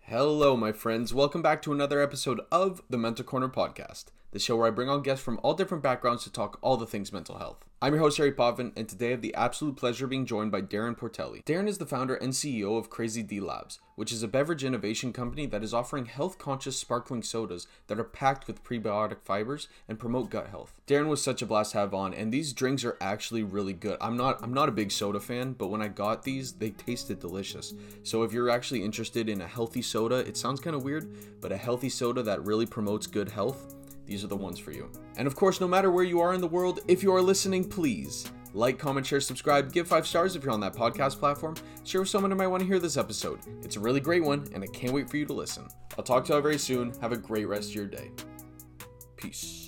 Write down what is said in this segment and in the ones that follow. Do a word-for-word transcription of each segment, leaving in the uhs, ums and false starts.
Hello, my friends. Welcome back to another episode of the Mental Corner podcast, the show where I bring on guests from all different backgrounds to talk all the things mental health. I'm your host, Harry Potvin, and today I have the absolute pleasure of being joined by Darren Portelli. Darren is the founder and C E O of Crazy D Labs, which is a beverage innovation company that is offering health-conscious sparkling sodas that are packed with prebiotic fibers and promote gut health. Darren was such a blast to have on, and these drinks are actually really good. I'm not I'm not a big soda fan, but when I got these, they tasted delicious. So if you're actually interested in a healthy soda, it sounds kind of weird, but a healthy soda that really promotes good health, these are the ones for you. And of course, no matter where you are in the world, if you are listening, please like, comment, share, subscribe, give five stars if you're on that podcast platform. Share with someone who might want to hear this episode. It's a really great one, and I can't wait for you to listen. I'll talk to you all very soon. Have a great rest of your day. Peace.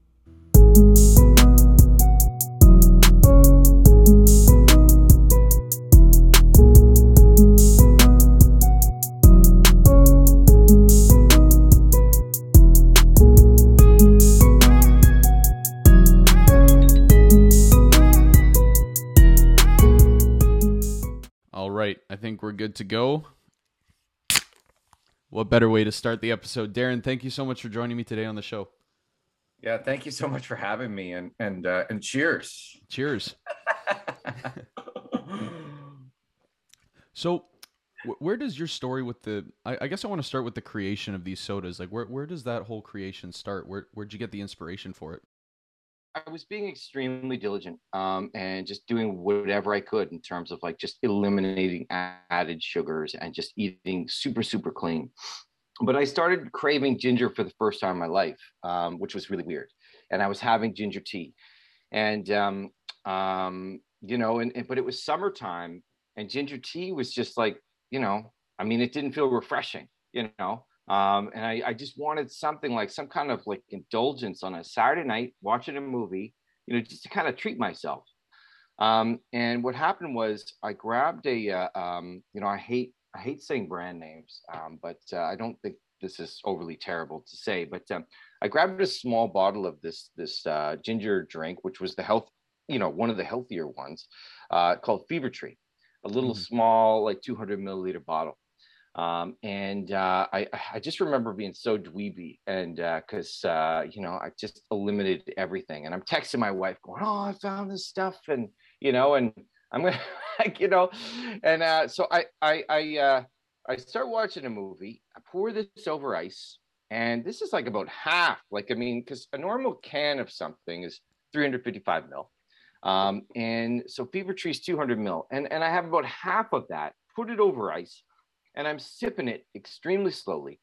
All right, I think we're good to go. What better way to start the episode? Darren, thank you so much for joining me today on the show. Yeah, thank you so much for having me, and and uh, and cheers. Cheers. So, wh- where does your story with the? I, I guess I want to start with the creation of these sodas. Like, where where does that whole creation start? Where where'd you get the inspiration for it? I was being extremely diligent, um, and just doing whatever I could in terms of like just eliminating added sugars and just eating super super clean. But I started craving ginger for the first time in my life, um, which was really weird. And I was having ginger tea, and um, um, you know, and, and but it was summertime, and ginger tea was just like, you know, I mean, it didn't feel refreshing, you know. Um, and I, I just wanted something like some kind of like indulgence on a Saturday night, watching a movie, you know, just to kind of treat myself. Um, and what happened was I grabbed a, uh, um, you know, I hate I hate saying brand names, um, but uh, I don't think this is overly terrible to say. But um, I grabbed a small bottle of this this uh, ginger drink, which was the health, you know, one of the healthier ones, uh, called Fever Tree, a little Mm-hmm. small like two hundred milliliter bottle. Um, and uh, I, I just remember being so dweeby, and because uh, uh, you know, I just eliminated everything. And I'm texting my wife, going, "Oh, I found this stuff," and you know, and I'm gonna, like, you know, and uh, so I I I uh, I start watching a movie. I pour this over ice, and this is like about half. Like, I mean, because a normal can of something is three hundred fifty-five mil, um, and so Fever Tree is two hundred mil, and and I have about half of that. Put it over ice, and I'm sipping it extremely slowly.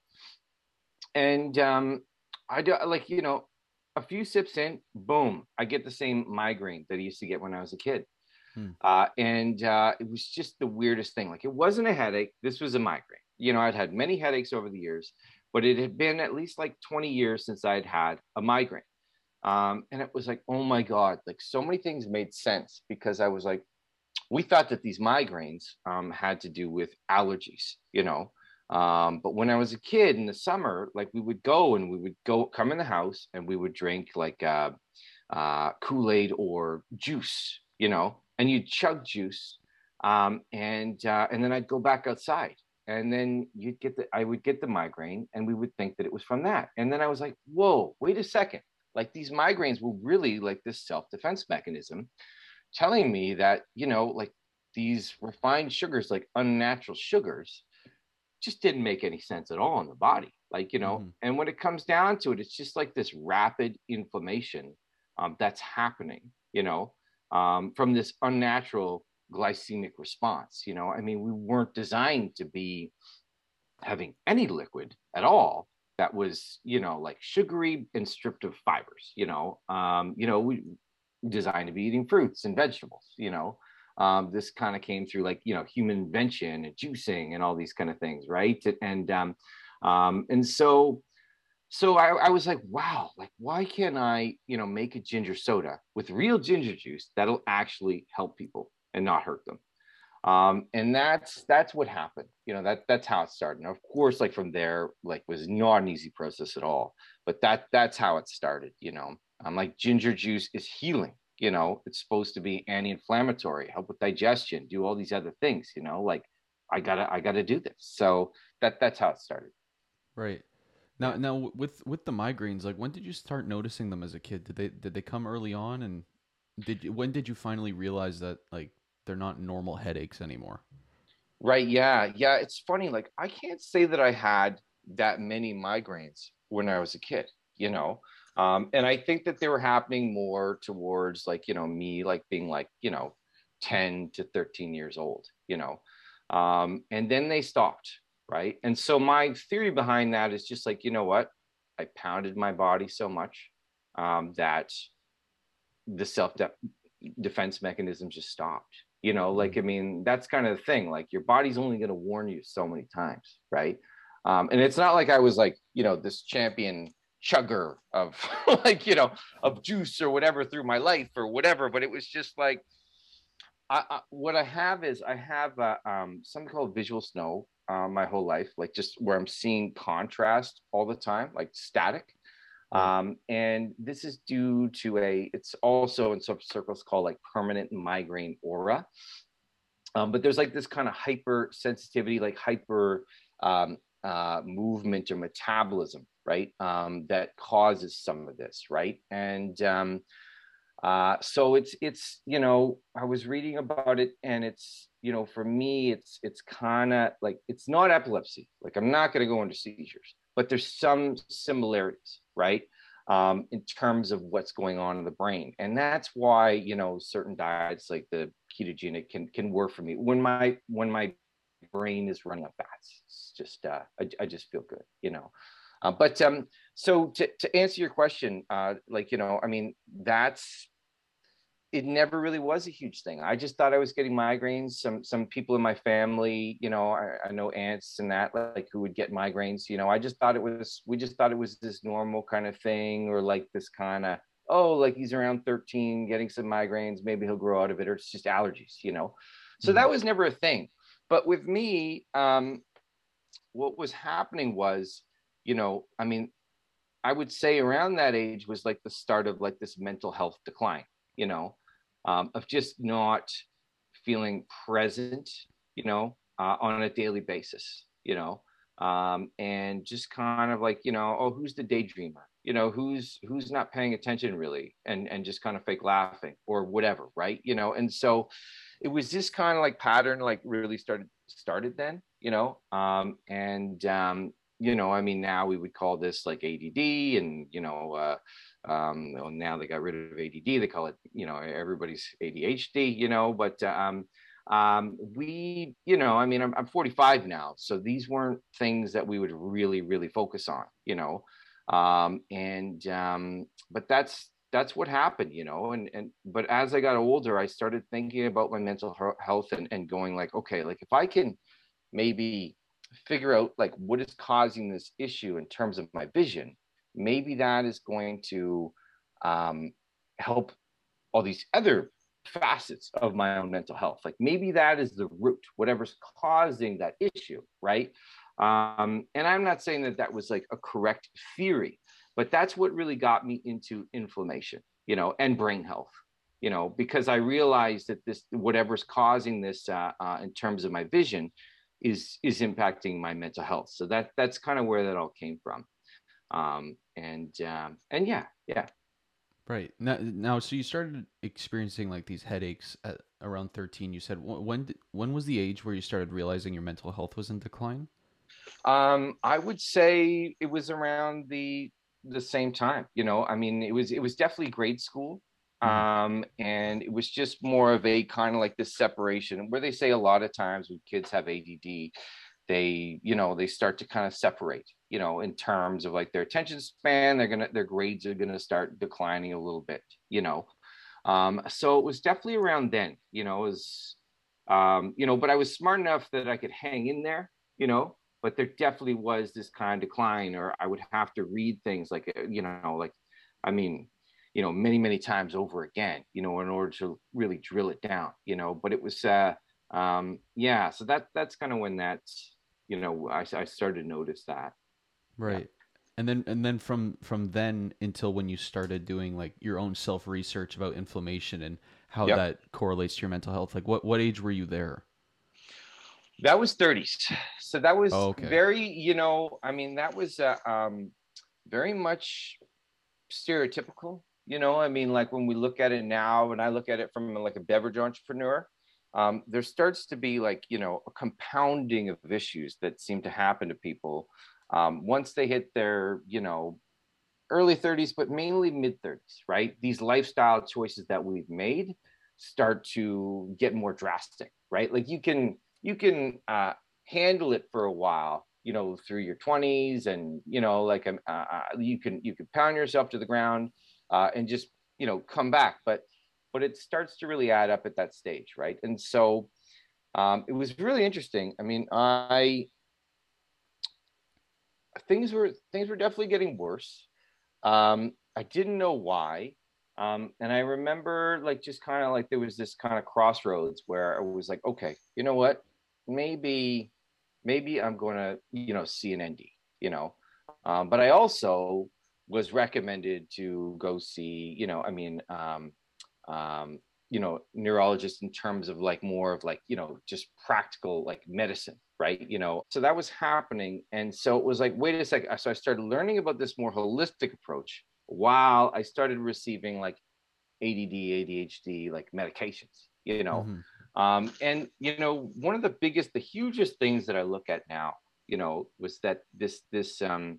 And um, I do, like, you know, a few sips in, boom, I get the same migraine that I used to get when I was a kid. Hmm. Uh, and uh, it was just the weirdest thing. Like, it wasn't a headache. This was a migraine. You know, I'd had many headaches over the years, but it had been at least like twenty years since I'd had a migraine. Um, and it was like, oh my God, like so many things made sense, because I was like, we thought that these migraines um, had to do with allergies, you know. Um, but when I was a kid in the summer, like we would go and we would go come in the house and we would drink like uh, uh, Kool-Aid or juice, you know, and you'd chug juice. Um, and uh, and then I'd go back outside, and then you'd get the I would get the migraine, and we would think that it was from that. And then I was like, whoa, wait a second. Like, these migraines were really like this self-defense mechanism telling me that, you know, like these refined sugars, like unnatural sugars, just didn't make any sense at all in the body. Like, you know, Mm-hmm. and when it comes down to it, it's just like this rapid inflammation um, that's happening, you know, um, from this unnatural glycemic response. You know, I mean, we weren't designed to be having any liquid at all that was, you know, like sugary and stripped of fibers. You know, um, you know, we designed to be eating fruits and vegetables. You know, um, this kind of came through like, you know, human invention and juicing and all these kind of things, right? And um, um, and so so I, I was like, wow, like, why can't I, you know, make a ginger soda with real ginger juice that'll actually help people and not hurt them? Um, and that's that's what happened. You know, that that's how it started. And of course, like from there, like, was not an easy process at all. But that that's how it started. You know, I'm like, ginger juice is healing. You know, it's supposed to be anti-inflammatory, help with digestion, do all these other things. You know, like, I gotta I gotta do this. So that that's how it started. Right. Now, Yeah. now with with the migraines, like when did you start noticing them as a kid? Did they did they come early on, and did you, when did you finally realize that like they're not normal headaches anymore? Right. Yeah. Yeah. It's funny. Like, I can't say that I had that many migraines when I was a kid, you know? Um, and I think that they were happening more towards like, you know, me like being like, you know, ten to thirteen years old, you know? Um, and then they stopped. Right. And so my theory behind that is just like, you know what? I pounded my body so much um, that the self de- defense mechanism just stopped. You know, like, I mean, that's kind of the thing. Like, your body's only going to warn you so many times, right? Um, and it's not like I was like, you know, this champion chugger of like, you know, of juice or whatever through my life or whatever. But it was just like, I, I, what I have is I have uh, um, something called visual snow uh, my whole life, like just where I'm seeing contrast all the time, like static. Right. Um, and this is due to a, it's also in some circles called like permanent migraine aura. Um, but there's like this kind of hyper sensitivity, like hyper um, uh, movement or metabolism, right? Um, that causes some of this, right? And um, uh, so it's it's you know, I was reading about it, and it's, you know, for me it's it's kind of like, it's not epilepsy. Like, I'm not going to go into seizures, but there's some similarities, right? Um, in terms of what's going on in the brain, and that's why, you know, certain diets like the ketogenic can can work for me when my when my brain is running on fats. It's just uh, I, I just feel good, you know. Uh, but um, so to to answer your question, uh, like, you know, I mean, that's, it never really was a huge thing. I just thought I was getting migraines. Some some people in my family, you know, I, I know aunts and that, like, who would get migraines. You know, I just thought it was, we just thought it was this normal kind of thing, or like this kind of, oh, like he's around thirteen getting some migraines, maybe he'll grow out of it, or it's just allergies, you know. So Mm-hmm. that was never a thing. But with me, um, what was happening was, you know, I mean, I would say around that age was like the start of like this mental health decline, you know, um, of just not feeling present, you know, uh, on a daily basis, you know, um, and just kind of like, you know, oh, who's the daydreamer, you know, who's who's not paying attention really, and and just kind of fake laughing or whatever, right, you know. And so it was this kind of like pattern, like really started started then, you know, um, and um, you know, I mean, now we would call this like A D D, and you know, uh, um, well, now they got rid of A D D, they call it, you know, everybody's A D H D, you know. But um, um, we, you know, I mean, I'm, I'm forty-five now, so these weren't things that we would really, really focus on, you know. Um, and um, but that's that's what happened, you know. And and but as I got older, I started thinking about my mental health, and, and going like, okay, like if I can maybe figure out like what is causing this issue in terms of my vision, maybe that is going to um, help all these other facets of my own mental health. Like, maybe that is the root, whatever's causing that issue, right? Um, and I'm not saying that that was like a correct theory, but that's what really got me into inflammation, you know, and brain health, you know, because I realized that this, whatever's causing this uh, uh, in terms of my vision, is is impacting my mental health. So that that's kind of where that all came from. Um, and um, and yeah, yeah. Right. Now, now, so you started experiencing like these headaches at around thirteen. You said Wh- when did, when was the age where you started realizing your mental health was in decline? Um, I would say it was around the the same time. You know, I mean, it was it was definitely grade school. Mm-hmm. Um, and it was just more of a kind of like this separation where they say a lot of times when kids have A D D, they, you know, they start to kind of separate, you know, in terms of like their attention span. They're gonna, their grades are gonna start declining a little bit, you know. Um, so it was definitely around then, you know, it was, um, you know, but I was smart enough that I could hang in there, you know. But there definitely was this kind of decline, or I would have to read things like, uh, you know, like, I mean, you know, many, many times over again, you know, in order to really drill it down, you know. But it was, uh, um, yeah, so that that's kind of when that's, you know, I, I started to notice that. Yeah. Right. And then and then from from then until when you started doing like your own self research about inflammation and how Yep. that correlates to your mental health. Like what what age were you there? That was thirties. So that was Oh, okay. very, you know, I mean, that was uh, um, very much stereotypical. You know, I mean, like when we look at it now, and I look at it from like a beverage entrepreneur, um, there starts to be like, you know, a compounding of issues that seem to happen to people um, once they hit their, you know, early thirties, but mainly mid thirties, right? These lifestyle choices that we've made start to get more drastic, right? Like you can you can uh, handle it for a while, you know, through your twenties, and you know, like um, uh, uh, you can you can pound yourself to the ground uh, and just you know come back, but but it starts to really add up at that stage, right? And so um, it was really interesting. I mean, I things were things were definitely getting worse. um, I didn't know why. Um, and I remember like just kind of like there was this kind of crossroads where I was like, okay, you know what? Maybe, maybe I'm going to, you know, see an N D, you know. Um, but I also was recommended to go see, you know, I mean, um, um, you know, neurologist in terms of like more of like, you know, just practical like medicine, right? You know, so that was happening. And so it was like, wait a second. So I started learning about this more holistic approach while I started receiving like A D D, A D H D, like medications, you know. Mm-hmm. Um, and, you know, one of the biggest, the hugest things that I look at now, you know, was that this, this, um,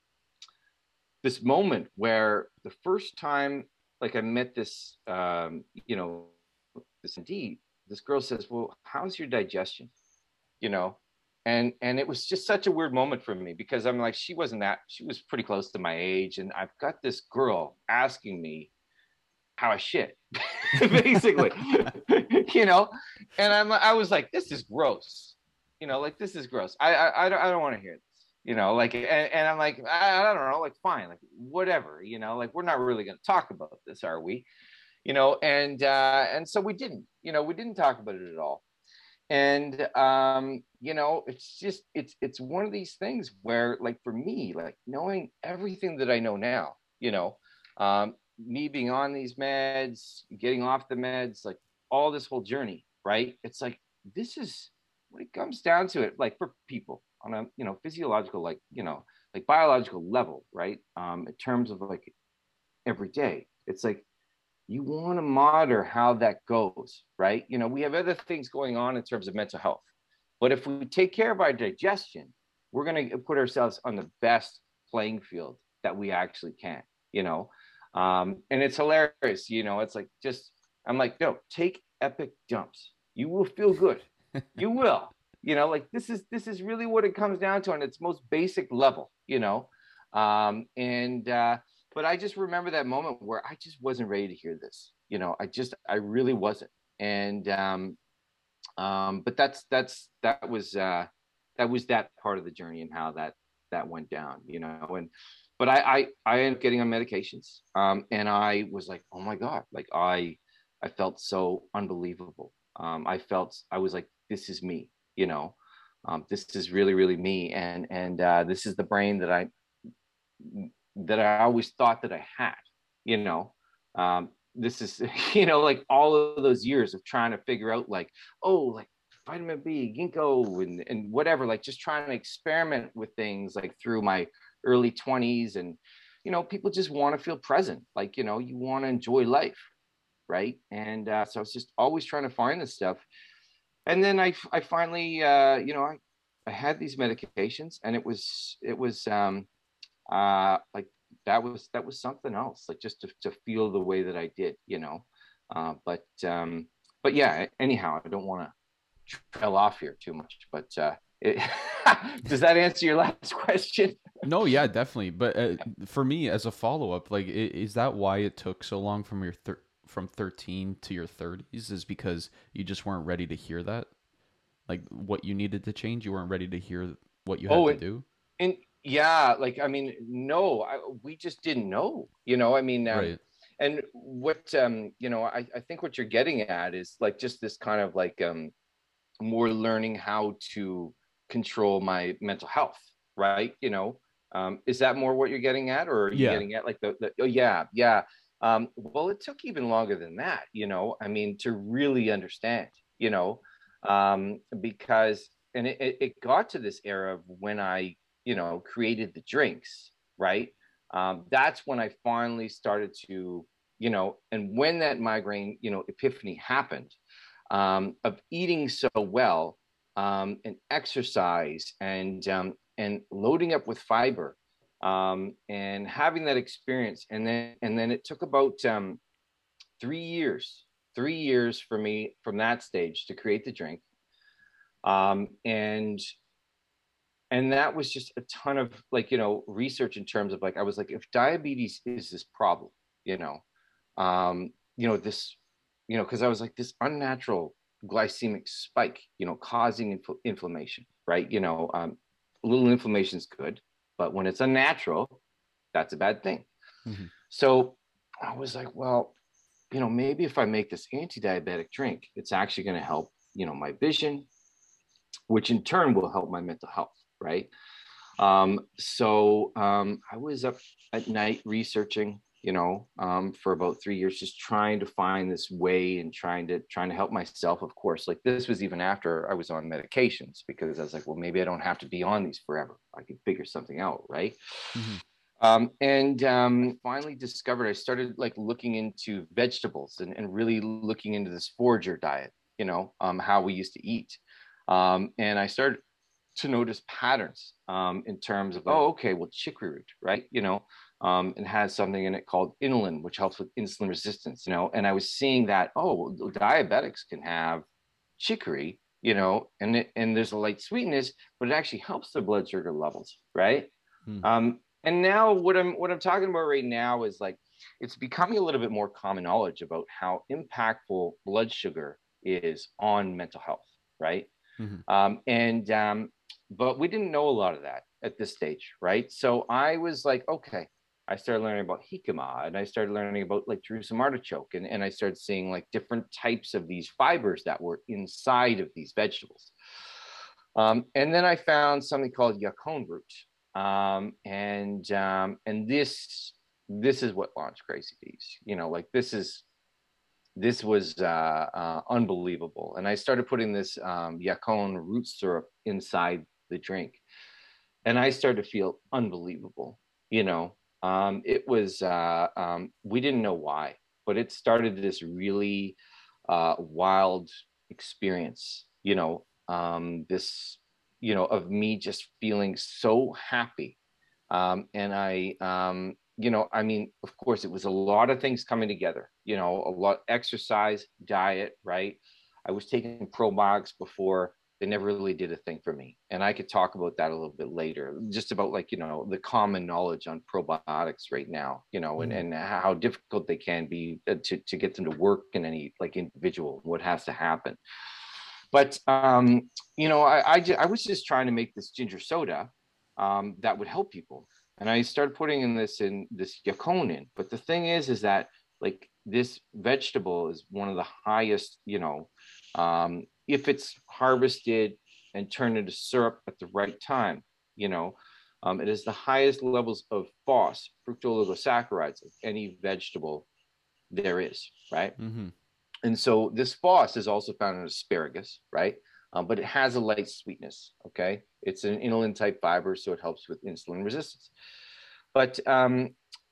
this moment where the first time like I met this um you know this indeed this girl says, well, how's your digestion, you know. And and it was just such a weird moment for me because I'm like, she wasn't that she was pretty close to my age, and I've got this girl asking me how I shit basically. You know. And i'm I was like, this is gross, you know, like this is gross. i i, I don't, I don't want to hear this, you know, like. And, and I'm like, I, I don't know, like fine, like whatever, you know, like we're not really going to talk about this, are we? You know. And uh and so we didn't, you know, we didn't talk about it at all. And um you know, it's just it's it's one of these things where like for me, like knowing everything that I know now, you know, um me being on these meds, getting off the meds, like all this whole journey, right? It's like this is when it comes down to it, like for people on a, you know, physiological, like, you know, like biological level, right? Um in terms of like every day, it's like you want to monitor how that goes, right? You know, we have other things going on in terms of mental health. But if we take care of our digestion, we're going to put ourselves on the best playing field that we actually can, you know. Um, and it's hilarious, you know, it's like just, I'm like, no, take epic dumps. You will feel good. You will, you know, like this is, this is really what it comes down to on its most basic level, you know. Um, and, uh, but I just remember that moment where I just wasn't ready to hear this. You know, I just, I really wasn't. And, um, um, but that's, that's, that was, uh, that was that part of the journey and how that, that went down, you know. And, but I, I, I ended up getting on medications. Um, and I was like, oh my God, like I, I felt so unbelievable. Um, I felt, I was like, this is me, you know, um, this is really, really me. And, and, uh, this is the brain that I, that I always thought that I had, you know. Um, this is, you know, like all of those years of trying to figure out like, oh, like vitamin B, ginkgo, and, and whatever, like just trying to experiment with things like through my early twenties. And, you know, people just want to feel present. Like, you know, you want to enjoy life. Right. And uh, so I was just always trying to find this stuff. And then I, I finally, uh, you know, I, I had these medications, and it was, it was, um, uh like that was that was something else, like just to, to feel the way that I did, you know. uh but um but yeah, anyhow, I don't want to trail off here too much, but uh it, does that answer your last question? No, yeah, definitely. But uh, for me, as a follow up, like, i- is that why it took so long from your thir- from thirteen to your thirties? Is because you just weren't ready to hear that, like what you needed to change. You weren't ready to hear what you had Oh, to and, do. and yeah, like I mean, no, I, we just didn't know, you know. I mean, um Right. and what um you know, I, I think what you're getting at is like just this kind of like um more learning how to control my mental health, right? You know, um, is that more what you're getting at, or are you Yeah. getting at like the, the oh yeah, yeah. Um, well, it took even longer than that, you know. I mean, to really understand, you know, um, because and it, it got to this era of when I, you know, created the drinks, right? Um, that's when I finally started to, you know, and when that migraine, you know, epiphany happened, um, of eating so well, um, and exercise and um, and loading up with fiber, um, and having that experience, and then and then it took about um, three years, three years for me from that stage to create the drink, um, and and that was just a ton of, like, you know, research in terms of, like, I was like, if diabetes is this problem, you know, um, you know, this, you know, because I was like, this unnatural glycemic spike, you know, causing infl- inflammation, right? You know, um, a little inflammation is good, but when it's unnatural, that's a bad thing. Mm-hmm. So I was like, well, you know, maybe if I make this anti-diabetic drink, it's actually going to help, you know, my vision, which in turn will help my mental health, right? Um, so um, I was up at night researching, you know, um, for about three years, just trying to find this way and trying to trying to help myself. Of course, like, this was even after I was on medications, because I was like, well, maybe I don't have to be on these forever. I can figure something out, right? Mm-hmm. Um, and um, finally discovered, I started, like, looking into vegetables, and, and really looking into this forager diet, you know, um, how we used to eat. Um, and I started to notice patterns, um, in terms of, oh, okay, well, chicory root, right? You know, um, it has something in it called inulin, which helps with insulin resistance, you know, and I was seeing that, oh, well, diabetics can have chicory, you know, and it, and there's a light sweetness, but it actually helps their blood sugar levels, right? Mm-hmm. Um, and now what I'm what I'm talking about right now is, like, it's becoming a little bit more common knowledge about how impactful blood sugar is on mental health, right? Mm-hmm. Um, and um, but we didn't know a lot of that at this stage, right? So I was like, okay. I started learning about jicama, and I started learning about, like, Jerusalem artichoke, and, and I started seeing, like, different types of these fibers that were inside of these vegetables. Um, and then I found something called yacon root, um, and um, and this this is what launched Crazy Bees. You know, like, this is this was uh, uh, unbelievable. And I started putting this um, yacon root syrup inside the drink, and I started to feel unbelievable. You know, um, it was uh, um, we didn't know why, but it started this really uh, wild experience. You know, um, this, you know, of me just feeling so happy, um, and I, um, you know, I mean, of course, it was a lot of things coming together, you know, a lot exercise, diet, right? I was taking probiotics before. They never really did a thing for me. And I could talk about that a little bit later, just about, like, you know, the common knowledge on probiotics right now, you know, and, Mm-hmm. and how difficult they can be to, to get them to work in any, like, individual, what has to happen. But, um, you know, I, I, I was just trying to make this ginger soda, um, that would help people. And I started putting in this in this yacon in. But the thing is, is that, like, this vegetable is one of the highest, you know, um, if it's harvested and turned into syrup at the right time, you know, um, it is the highest levels of F O S, fructooligosaccharides, of any vegetable there is, right? Mm-hmm. And so this F O S is also found in asparagus, right? Um, but it has a light sweetness. Okay, it's an inulin type fiber, so it helps with insulin resistance. But um,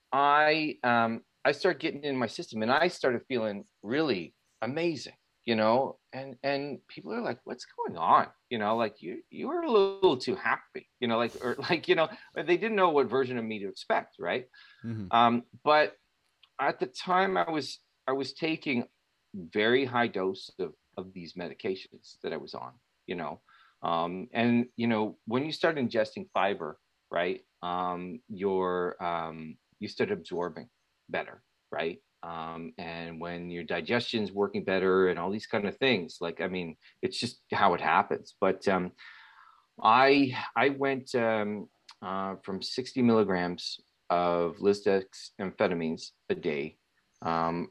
I um, I started getting in my system, and I started feeling really amazing, you know. And and people are like, "What's going on?" You know, like, you you were a little too happy, you know, like, or like, you know, they didn't know what version of me to expect, right? Mm-hmm. Um, but at the time, I was I was taking very high dose of of these medications that I was on, you know, um, and you know, when you start ingesting fiber, right, um, your um, you start absorbing better, right, um, and when your digestion's working better and all these kind of things, like, I mean, it's just how it happens. But um, I I went um, uh, from sixty milligrams of lisdex amphetamines a day, um,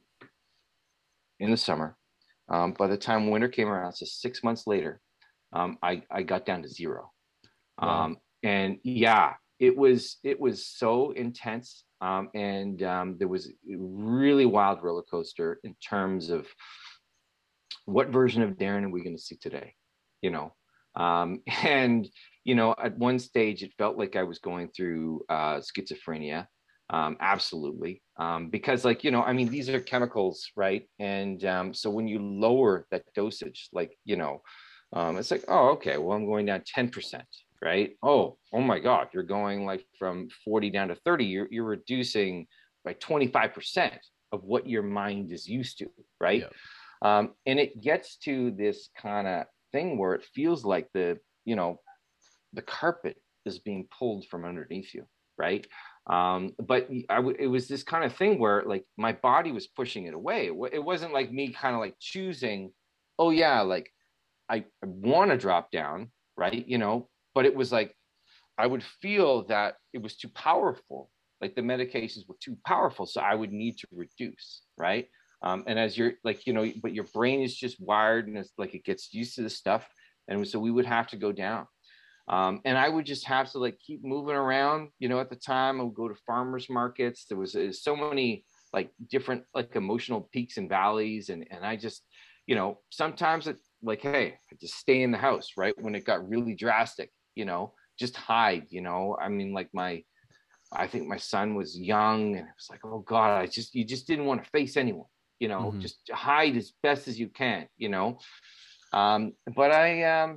in the summer. Um, by the time winter came around, so six months later, um, I I got down to zero. Wow. Um, and yeah, it was it was so intense, um, and um, there was a really wild roller coaster in terms of what version of Darren are we going to see today, you know. Um, and, you know, at one stage, it felt like I was going through uh, schizophrenia. Um, absolutely. Um, because, like, you know, I mean, these are chemicals, right? And um, so when you lower that dosage, like, you know, um, it's like, oh, okay, well, I'm going down ten percent, right? Oh, oh my God, you're going like from forty down to thirty. You're, you're reducing by twenty-five percent of what your mind is used to, right? Yeah. Um, and it gets to this kind of thing where it feels like the, you know, the carpet is being pulled from underneath you, right? Um, but I w- it was this kind of thing where like my body was pushing it away. It, w- it wasn't like me kind of like choosing, oh yeah, like I, I want to drop down, right? You know, but it was like I would feel that it was too powerful. Like the medications were too powerful. So I would need to reduce, right? Um, and as you're like, you know, but your brain is just wired and it's like it gets used to the stuff. And so we would have to go down. Um, and I would just have to like keep moving around. You know, at the time I would go to farmers markets. There was uh, so many like different like emotional peaks and valleys. And, and I just, you know, sometimes it like, hey, I just stay in the house, right? When it got really drastic, you know, just hide, you know. I mean, like my, I think my son was young and it was like, oh God, I just, you just didn't want to face anyone, you know, Mm-hmm. just hide as best as you can, you know. Um, but I, um,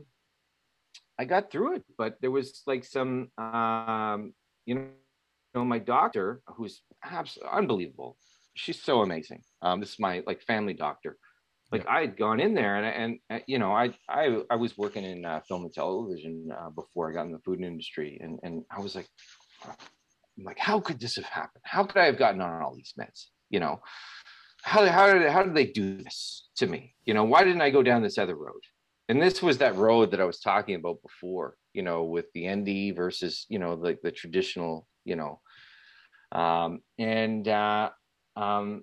I got through it, but there was like some, um, you know, my doctor, who's absolutely unbelievable. She's so amazing. Um, this is my like family doctor. Yeah. Like I had gone in there and, and, and you know, I, I, I was working in uh, film and television uh, before I got in the food industry. And, and I was like, I'm like, how could this have happened? How could I have gotten on all these meds? You know, how, how did, how did they do this to me? You know, why didn't I go down this other road? And this was that road that I was talking about before, you know, with the N D versus, you know, the, the traditional, you know, um, and, uh, um,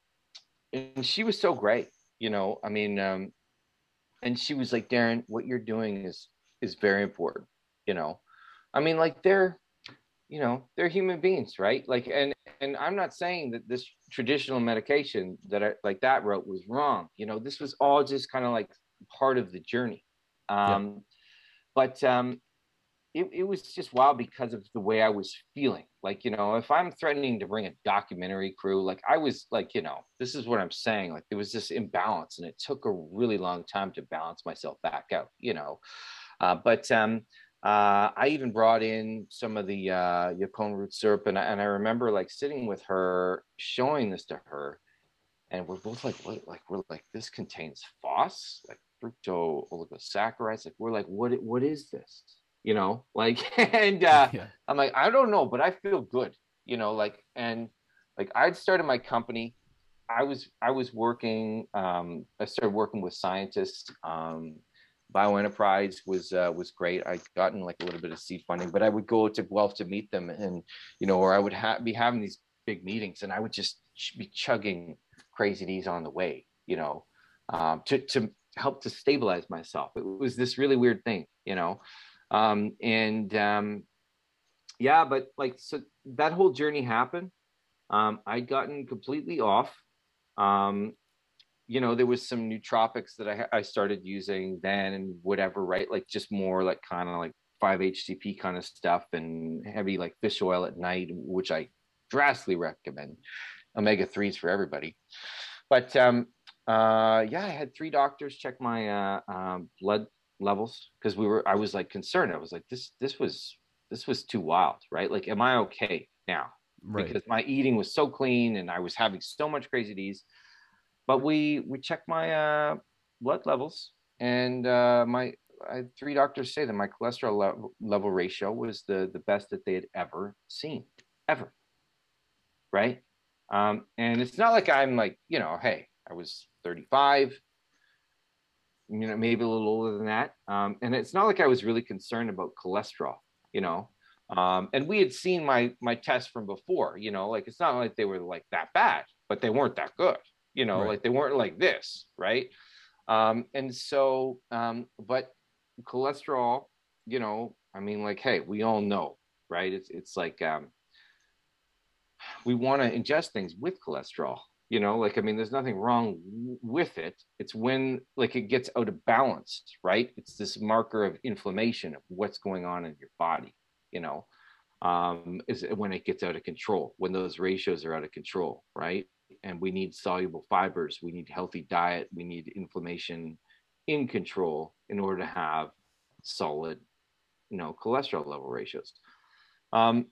and she was so great, you know, I mean, um, and she was like, Darren, what you're doing is, is very important, you know, I mean, like they're, you know, they're human beings, right? Like, and, and I'm not saying that this traditional medication that I like that route was wrong. You know, this was all just kind of like part of the journey. Yeah. Um, but um, it, it was just wild because of the way I was feeling. Like, you know, if I'm threatening to bring a documentary crew, like I was like, you know, this is what I'm saying. Like there was this imbalance and it took a really long time to balance myself back out, you know. Uh, but um, uh, I even brought in some of the uh, Yacon root syrup, and I, and I remember like sitting with her, showing this to her, and we're both like, what? Like we're like, this contains F O S, like fructo oligosaccharides. Like we're like, what? What is this? You know, like, and uh, Yeah. I'm like, I don't know, but I feel good. You know, like, and like I'd started my company. I was I was working. Um, I started working with scientists. Um, BioEnterprise was uh, was great. I gotten like a little bit of seed funding, but I would go to Guelph to meet them, and you know, or I would ha- be having these big meetings, and I would just be chugging crazy D's on the way, you know, um, to to help to stabilize myself. It was this really weird thing, you know, um, and um, yeah, but like so that whole journey happened. Um, I'd gotten completely off. Um, you know, there was some nootropics that I, I started using then and whatever, right? Like just more like kind of like five H T P kind of stuff and heavy like fish oil at night, which I drastically recommend. Omega threes for everybody. But um, uh, yeah, I had three doctors check my uh, um, blood levels because we were. I was like concerned. I was like, this this was this was too wild, right? Like, am I okay now? Right. Because my eating was so clean and I was having so much crazy D's. But we we checked my uh, blood levels, and uh, my I had three doctors say that my cholesterol level, level ratio was the the best that they had ever seen, ever, right? Um, and it's not like I'm like, you know, hey, I was thirty-five, you know, maybe a little older than that. Um, and it's not like I was really concerned about cholesterol, you know. Um, and we had seen my my tests from before, you know, like it's not like they were like that bad, but they weren't that good, you know, Right. like they weren't like this, right? Um, and so, um, but cholesterol, you know, I mean, like, hey, we all know, right? It's it's like um, we want to ingest things with cholesterol, You know, like, I mean, there's nothing wrong w- with it. It's when like it gets out of balance, right? It's this marker of inflammation of what's going on in your body, you know, um, is when it gets out of control, when those ratios are out of control, right? And we need soluble fibers, we need healthy diet, we need inflammation in control in order to have solid, you know, cholesterol level ratios. Um,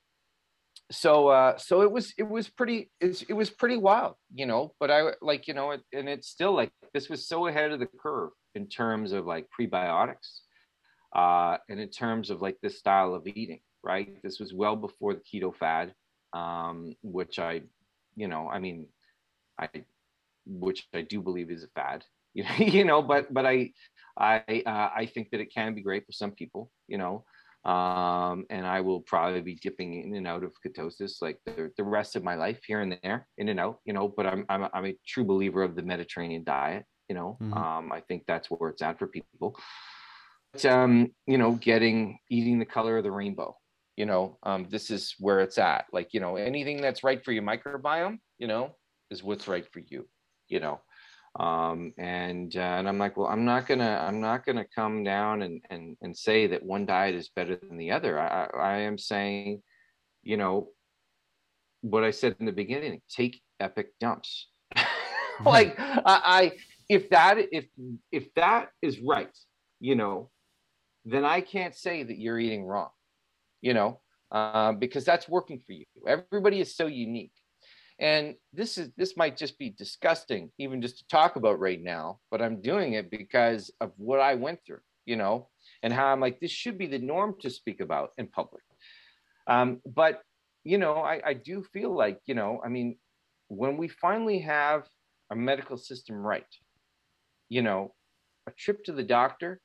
so uh so it was it was pretty it's, it was pretty wild, you know, but I like, you know, it, and it's still like this was so ahead of the curve in terms of like prebiotics, uh and in terms of like this style of eating, right? This was well before the keto fad, um which I, you know, I mean, I which I do believe is a fad, you know, you know, but but I I uh, I think that it can be great for some people, you know, um, and I will probably be dipping in and out of ketosis like the, the rest of my life, here and there, in and out, you know. But I'm I'm a, I'm a true believer of the Mediterranean diet, you know. Mm-hmm. Um, I think that's where it's at for people. But, um, you know, getting eating the color of the rainbow, you know, um, this is where it's at. Like, you know, anything that's right for your microbiome, you know, is what's right for you, you know. Um, and uh, and I'm like, well, I'm not gonna I'm not gonna come down and and and say that one diet is better than the other. I I am saying, you know, what I said in the beginning: take epic dumps. Right. Like I, I if that if if that is right, you know, then I can't say that you're eating wrong, you know, uh, because that's working for you. Everybody is so unique. And this is this might just be disgusting, even just to talk about right now, but I'm doing it because of what I went through, you know, and how I'm like, this should be the norm to speak about in public. Um, but you know, I, I do feel like, you know, I mean, when we finally have our medical system right, you know, a trip to the doctor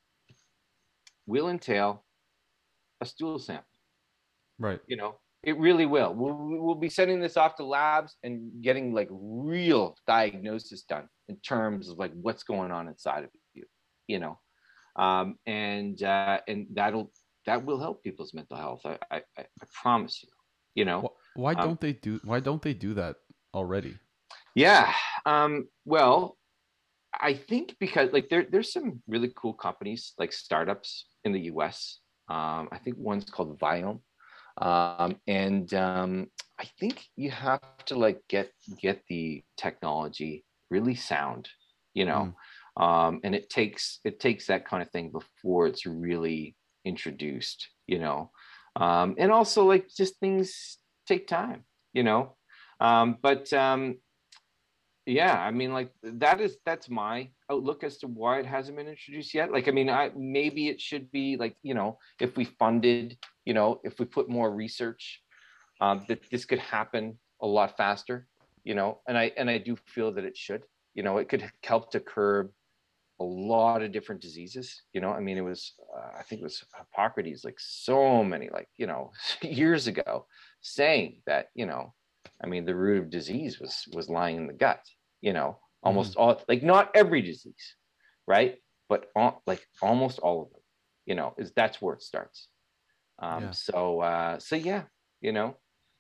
will entail a stool sample. Right. You know, it really will. We'll, we'll be sending this off to labs and getting like real diagnosis done in terms of like what's going on inside of you, you know, um, and uh, and that'll that will help people's mental health. I I, I promise you, you know. Why Um, don't they do why don't they do that already? yeah. Um, well, I think because like there there's some really cool companies like startups in the U S. Um, I think one's called Viome. Um, and um, I think you have to like get get the technology really sound, you know, Mm. um, and it takes it takes that kind of thing before it's really introduced, you know, um, and also like just things take time, you know, um, but um, yeah, I mean, like that is that's my outlook as to why it hasn't been introduced yet. Like, I mean, I maybe it should be like, you know, if we funded, you know, if we put more research, um, that this could happen a lot faster, you know, and I and I do feel that it should, you know, it could help to curb a lot of different diseases. You know, I mean, it was uh, I think it was Hippocrates, like so many, like, you know, years ago, saying that, you know, I mean, the root of disease was was lying in the gut. You know, Mm-hmm. almost all, like not every disease, right? But all, like almost all of them. You know, is that's where it starts. Um, Yeah. so uh, so yeah, you know,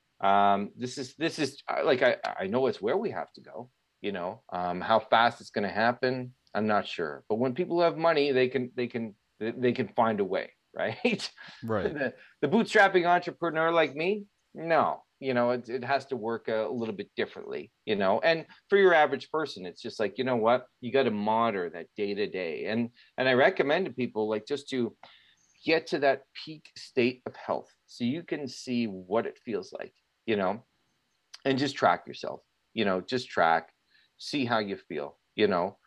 um, this is this is uh, like I I know it's where we have to go. You know, um, how fast it's going to happen, I'm not sure. But when people have money, they can they can they can find a way, right? Right. the the bootstrapping entrepreneur like me, no, you know, it, it has to work a, a little bit differently, you know. And for your average person, it's just like, you know what, you got to monitor that day to day. And and I recommend to people like just to get to that peak state of health so you can see what it feels like, you know, and just track yourself, you know, just track, see how you feel, you know.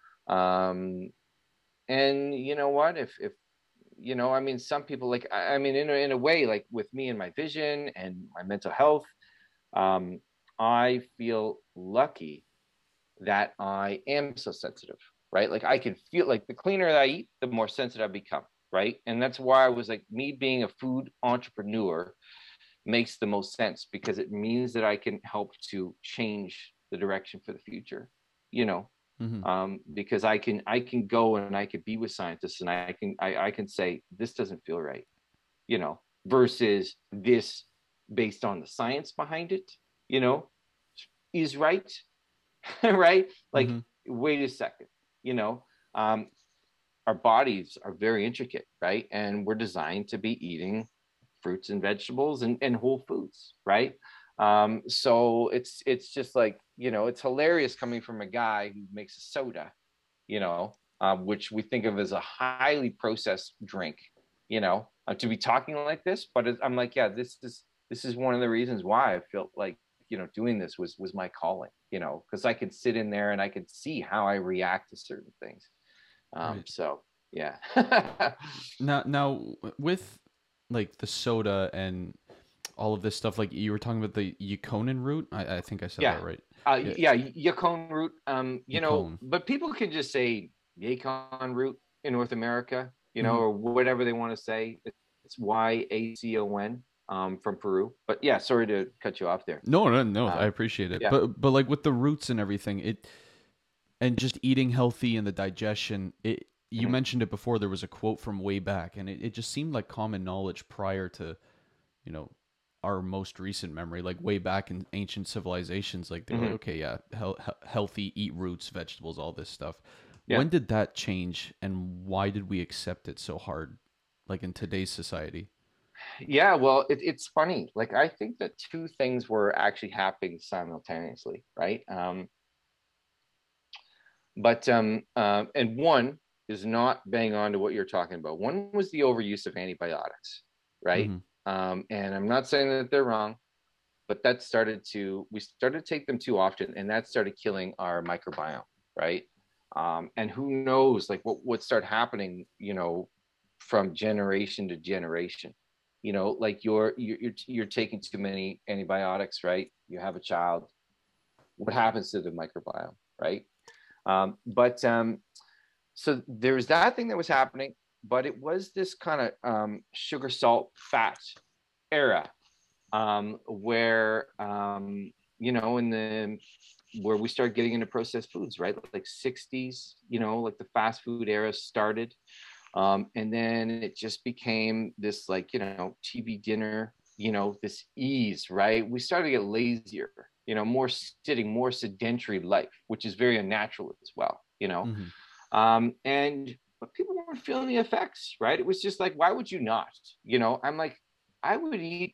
Um, and you know what, if, if, you know, I mean, some people like, I, I mean, in a, in a way, like with me and my vision and my mental health, um, I feel lucky that I am so sensitive, right? Like I can feel like the cleaner I eat, the more sensitive I become, right? And that's why I was like, me being a food entrepreneur makes the most sense because it means that I can help to change the direction for the future, you know, Mm-hmm. um, because I can I can go and I can be with scientists and I can I, I can say this doesn't feel right, you know, versus this based on the science behind it, you know, is right. right? Like, Mm-hmm. wait a second, you know, um, our bodies are very intricate, right? And we're designed to be eating fruits and vegetables and, and whole foods, right? Um, so it's it's just like, you know, it's hilarious coming from a guy who makes a soda, you know, um, which we think of as a highly processed drink, you know, uh, to be talking like this. But I'm like, yeah, this is this is one of the reasons why I felt like, you know, doing this was was my calling, you know, because I could sit in there and I could see how I react to certain things. Um, Right. so yeah. Now, now with like the soda and all of this stuff, like you were talking about the Yukonin root. I, I think I said Yeah. that right. Uh, Yeah, yeah, Yacon root. Um, you know, Yukon. but people can just say Yacon root in North America, you know, Mm-hmm. or whatever they want to say. It's Y A C O N, um, from Peru. But yeah, sorry to cut you off there. No, no, no. I Um, appreciate it, yeah. but but like with the roots and everything, it and just eating healthy and the digestion. It you Mhm. mentioned it before. There was a quote from way back, and it, it just seemed like common knowledge prior to, you know, our most recent memory, like way back in ancient civilizations. Like they're like, Mhm. okay, yeah, he- healthy, eat roots, vegetables, all this stuff. Yeah. When did that change, and why did we accept it so hard, like in today's society? Yeah. Well, it, it's funny. Like, I think that two things were actually happening simultaneously, right? Um, but um, uh, and one is not bang on to what you're talking about. One was the overuse of antibiotics, right? Mm-hmm. Um, and I'm not saying that they're wrong, but that started to we started to take them too often, and that started killing our microbiome, right? Um, and who knows, like what what started happening, you know, from generation to generation. You know, like you're you're you're taking too many antibiotics, right? You have a child. What happens to the microbiome, right? Um, but um, so there's that thing that was happening, but it was this kind of um, sugar, salt, fat era, um, where um, you know, in the where we started getting into processed foods, right? Like sixties, you know, like the fast food era started, um, and then it just became this, like, you know, T V dinner, you know, this ease, right? We started to get lazier, you know, more sitting, more sedentary life, which is very unnatural as well, you know. Mm-hmm. Um, and but people weren't feeling the effects, right? It was just like, why would you not? You know, I'm like, I would eat,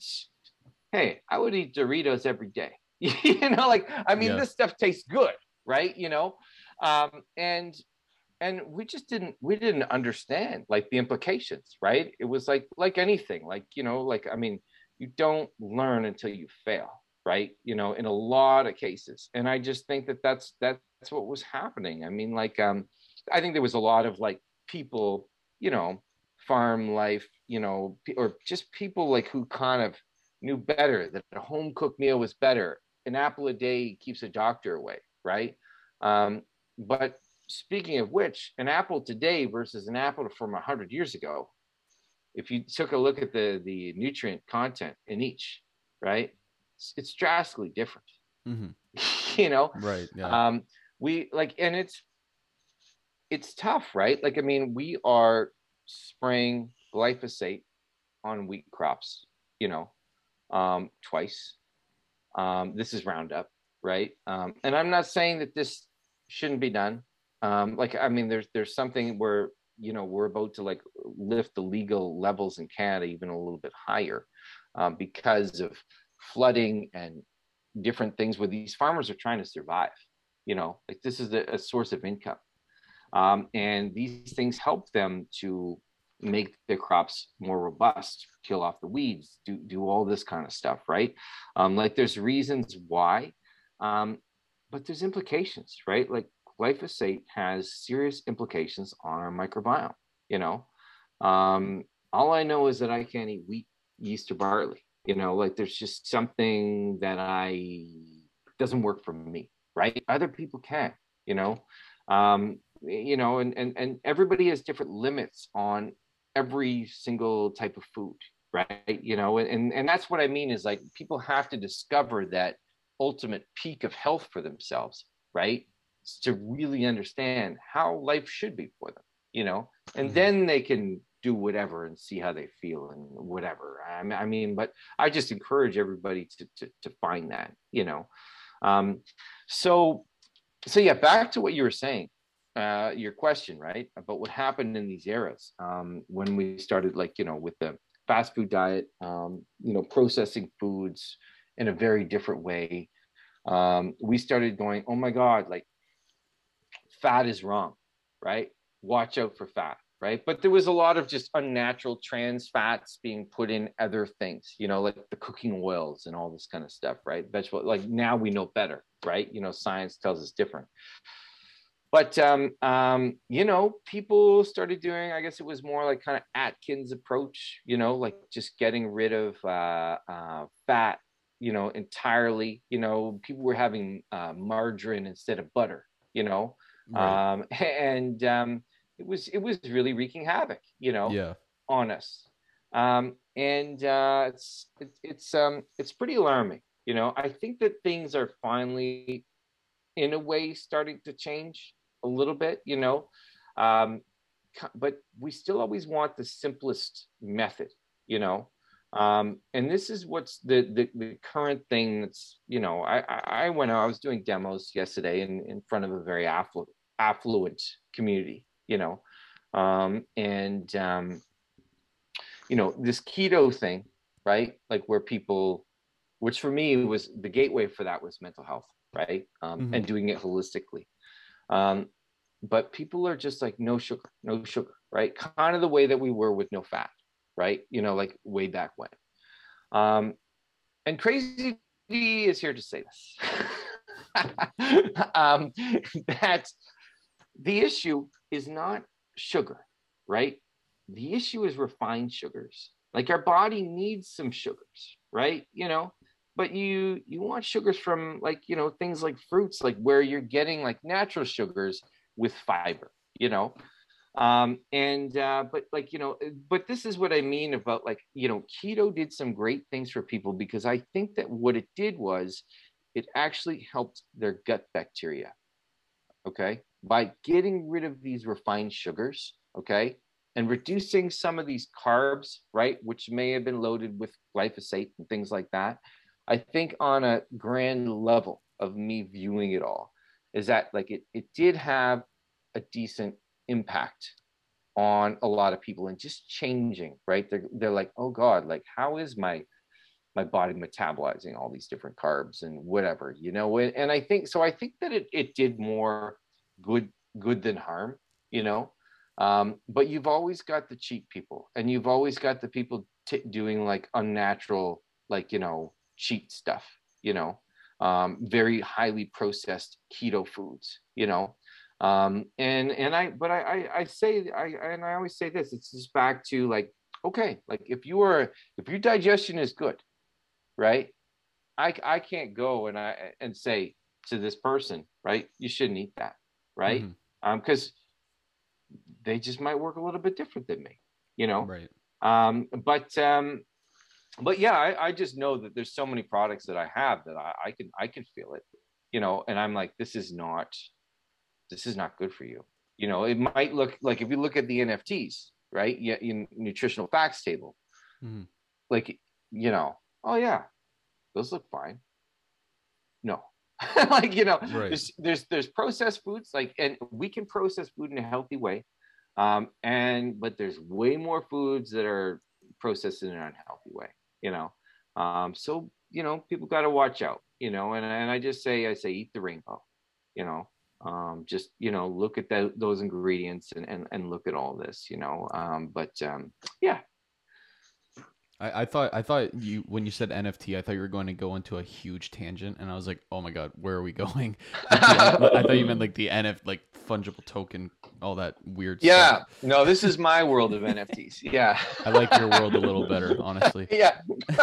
hey, I would eat Doritos every day. You know, like, I mean, Yeah. this stuff tastes good, right? You know, um, and and we just didn't we didn't understand like the implications, right? It was like like anything, like, you know, like, I mean, you don't learn until you fail, right? You know, in a lot of cases. And I just think that that's that's what was happening. I mean, like, um I think there was a lot of like people, you know, farm life, you know, or just people like who kind of knew better, that a home cooked meal was better. An apple a day keeps a doctor away, right? Um, but speaking of which, an apple today versus an apple from one hundred years ago, if you took a look at the the nutrient content in each, right, it's, it's drastically different. Mm-hmm. You know, Right. Yeah. um, we like, and it's it's tough, right? Like, I mean, we are spraying glyphosate on wheat crops, you know, um, twice. Um, this is Roundup, right? Um, and I'm not saying that this shouldn't be done. Um, like, I mean, there's there's something where, you know, we're about to like lift the legal levels in Canada even a little bit higher, um, because of flooding and different things where these farmers are trying to survive. You know, like, this is a, a source of income, um, and these things help them to make their crops more robust, kill off the weeds, do do all this kind of stuff, right? Um, like, there's reasons why, um, but there's implications, right? Like, glyphosate has serious implications on our microbiome. You know, um, all I know is that I can't eat wheat, yeast, or barley. You know, like, there's just something that I doesn't work for me, right? Other people can, you know. Um, you know, and, and and everybody has different limits on every single type of food, right? You know, and and that's what I mean is, like, people have to discover that ultimate peak of health for themselves, right? To really understand how life should be for them, you know, and Mm-hmm. then they can do whatever and see how they feel and whatever. I mean, but I just encourage everybody to to, to find that, you know. Um, so so yeah, back to what you were saying, uh, your question, right? About what happened in these eras, um, when we started, like, you know, with the fast food diet, um, you know, processing foods in a very different way. Um, we started going, oh my God, like fat is wrong, right? Watch out for fat, right? But there was a lot of just unnatural trans fats being put in other things, you know, like the cooking oils and all this kind of stuff, right? Vegetable, like now we know better, right? You know, science tells us different. But um, um, you know, people started doing, I guess it was more like kind of Atkins approach, you know, like just getting rid of uh, uh, fat, you know, entirely. You know, people were having uh, margarine instead of butter, you know, Right. um, and um, it was it was really wreaking havoc, you know, Yeah. on us. Um, and uh, it's it's it's um it's pretty alarming, you know. I think that things are finally, in a way, starting to change a little bit, you know. Um, but we still always want the simplest method, you know. Um, and this is what's the, the the current thing that's, you know, I I went I was doing demos yesterday in in front of a very affluent affluent community, you know, um, and um, you know, this keto thing, right? Like where people, which for me was the gateway for that was mental health, right? Um, Mm-hmm. and doing it holistically. Um, but people are just like, no sugar, no sugar, right? Kind of the way that we were with no fat, right? You know, like way back when. Um, and Crazy D is here to say this. um, that the issue is not sugar, right? The issue is refined sugars. Like our body needs some sugars, right? You know, but you you want sugars from, like, you know, things like fruits, like where you're getting like natural sugars with fiber, you know. Um and uh but like, you know, but this is what I mean about, like, you know, keto did some great things for people, because I think that what it did was it actually helped their gut bacteria, okay, by getting rid of these refined sugars, okay, and reducing some of these carbs, right, which may have been loaded with glyphosate and things like that. I think on a grand level of me viewing it all is that, like, it, it did have a decent impact on a lot of people, and just changing, right? They're, they're like, oh God, like, how is my my body metabolizing all these different carbs and whatever, you know. And, and I think so, I think that it, it did more good good than harm, you know. Um, but you've always got the cheap people, and you've always got the people t- doing like unnatural, like, you know, cheat stuff, you know, um, very highly processed keto foods, you know. Um, and and I but I I, I say I and I always say this, it's just back to like, okay, like if you are, if your digestion is good, right? I I can't go and I and say to this person, right, you shouldn't eat that, right? Mm-hmm. Um, because they just might work a little bit different than me, you know. Right. Um, but um, but yeah, I, I just know that there's so many products that I have that I, I can I can feel it, you know, and I'm like, this is not this is not good for you. You know, it might look like, if you look at the N F Ts, right? Yeah, in nutritional facts table, Mm-hmm. like, you know, oh yeah, those look fine. No. Like, you know, Right. there's there's there's processed foods, like, and we can process food in a healthy way, um and but there's way more foods that are processed in an unhealthy way, you know. Um so, you know, people got to watch out, you know. and, and I just say I say eat the rainbow, you know. Um just, you know, look at the, those ingredients, and, and and look at all this, you know. Um but um yeah. I, I thought I thought you when you said N F T, I thought you were going to go into a huge tangent, and I was like, oh my God, where are we going? Like the N- I thought you meant like the N F, like fungible token, all that weird stuff. Yeah, no, this is my world of N F Ts. Yeah. I like your world a little better, honestly. Yeah.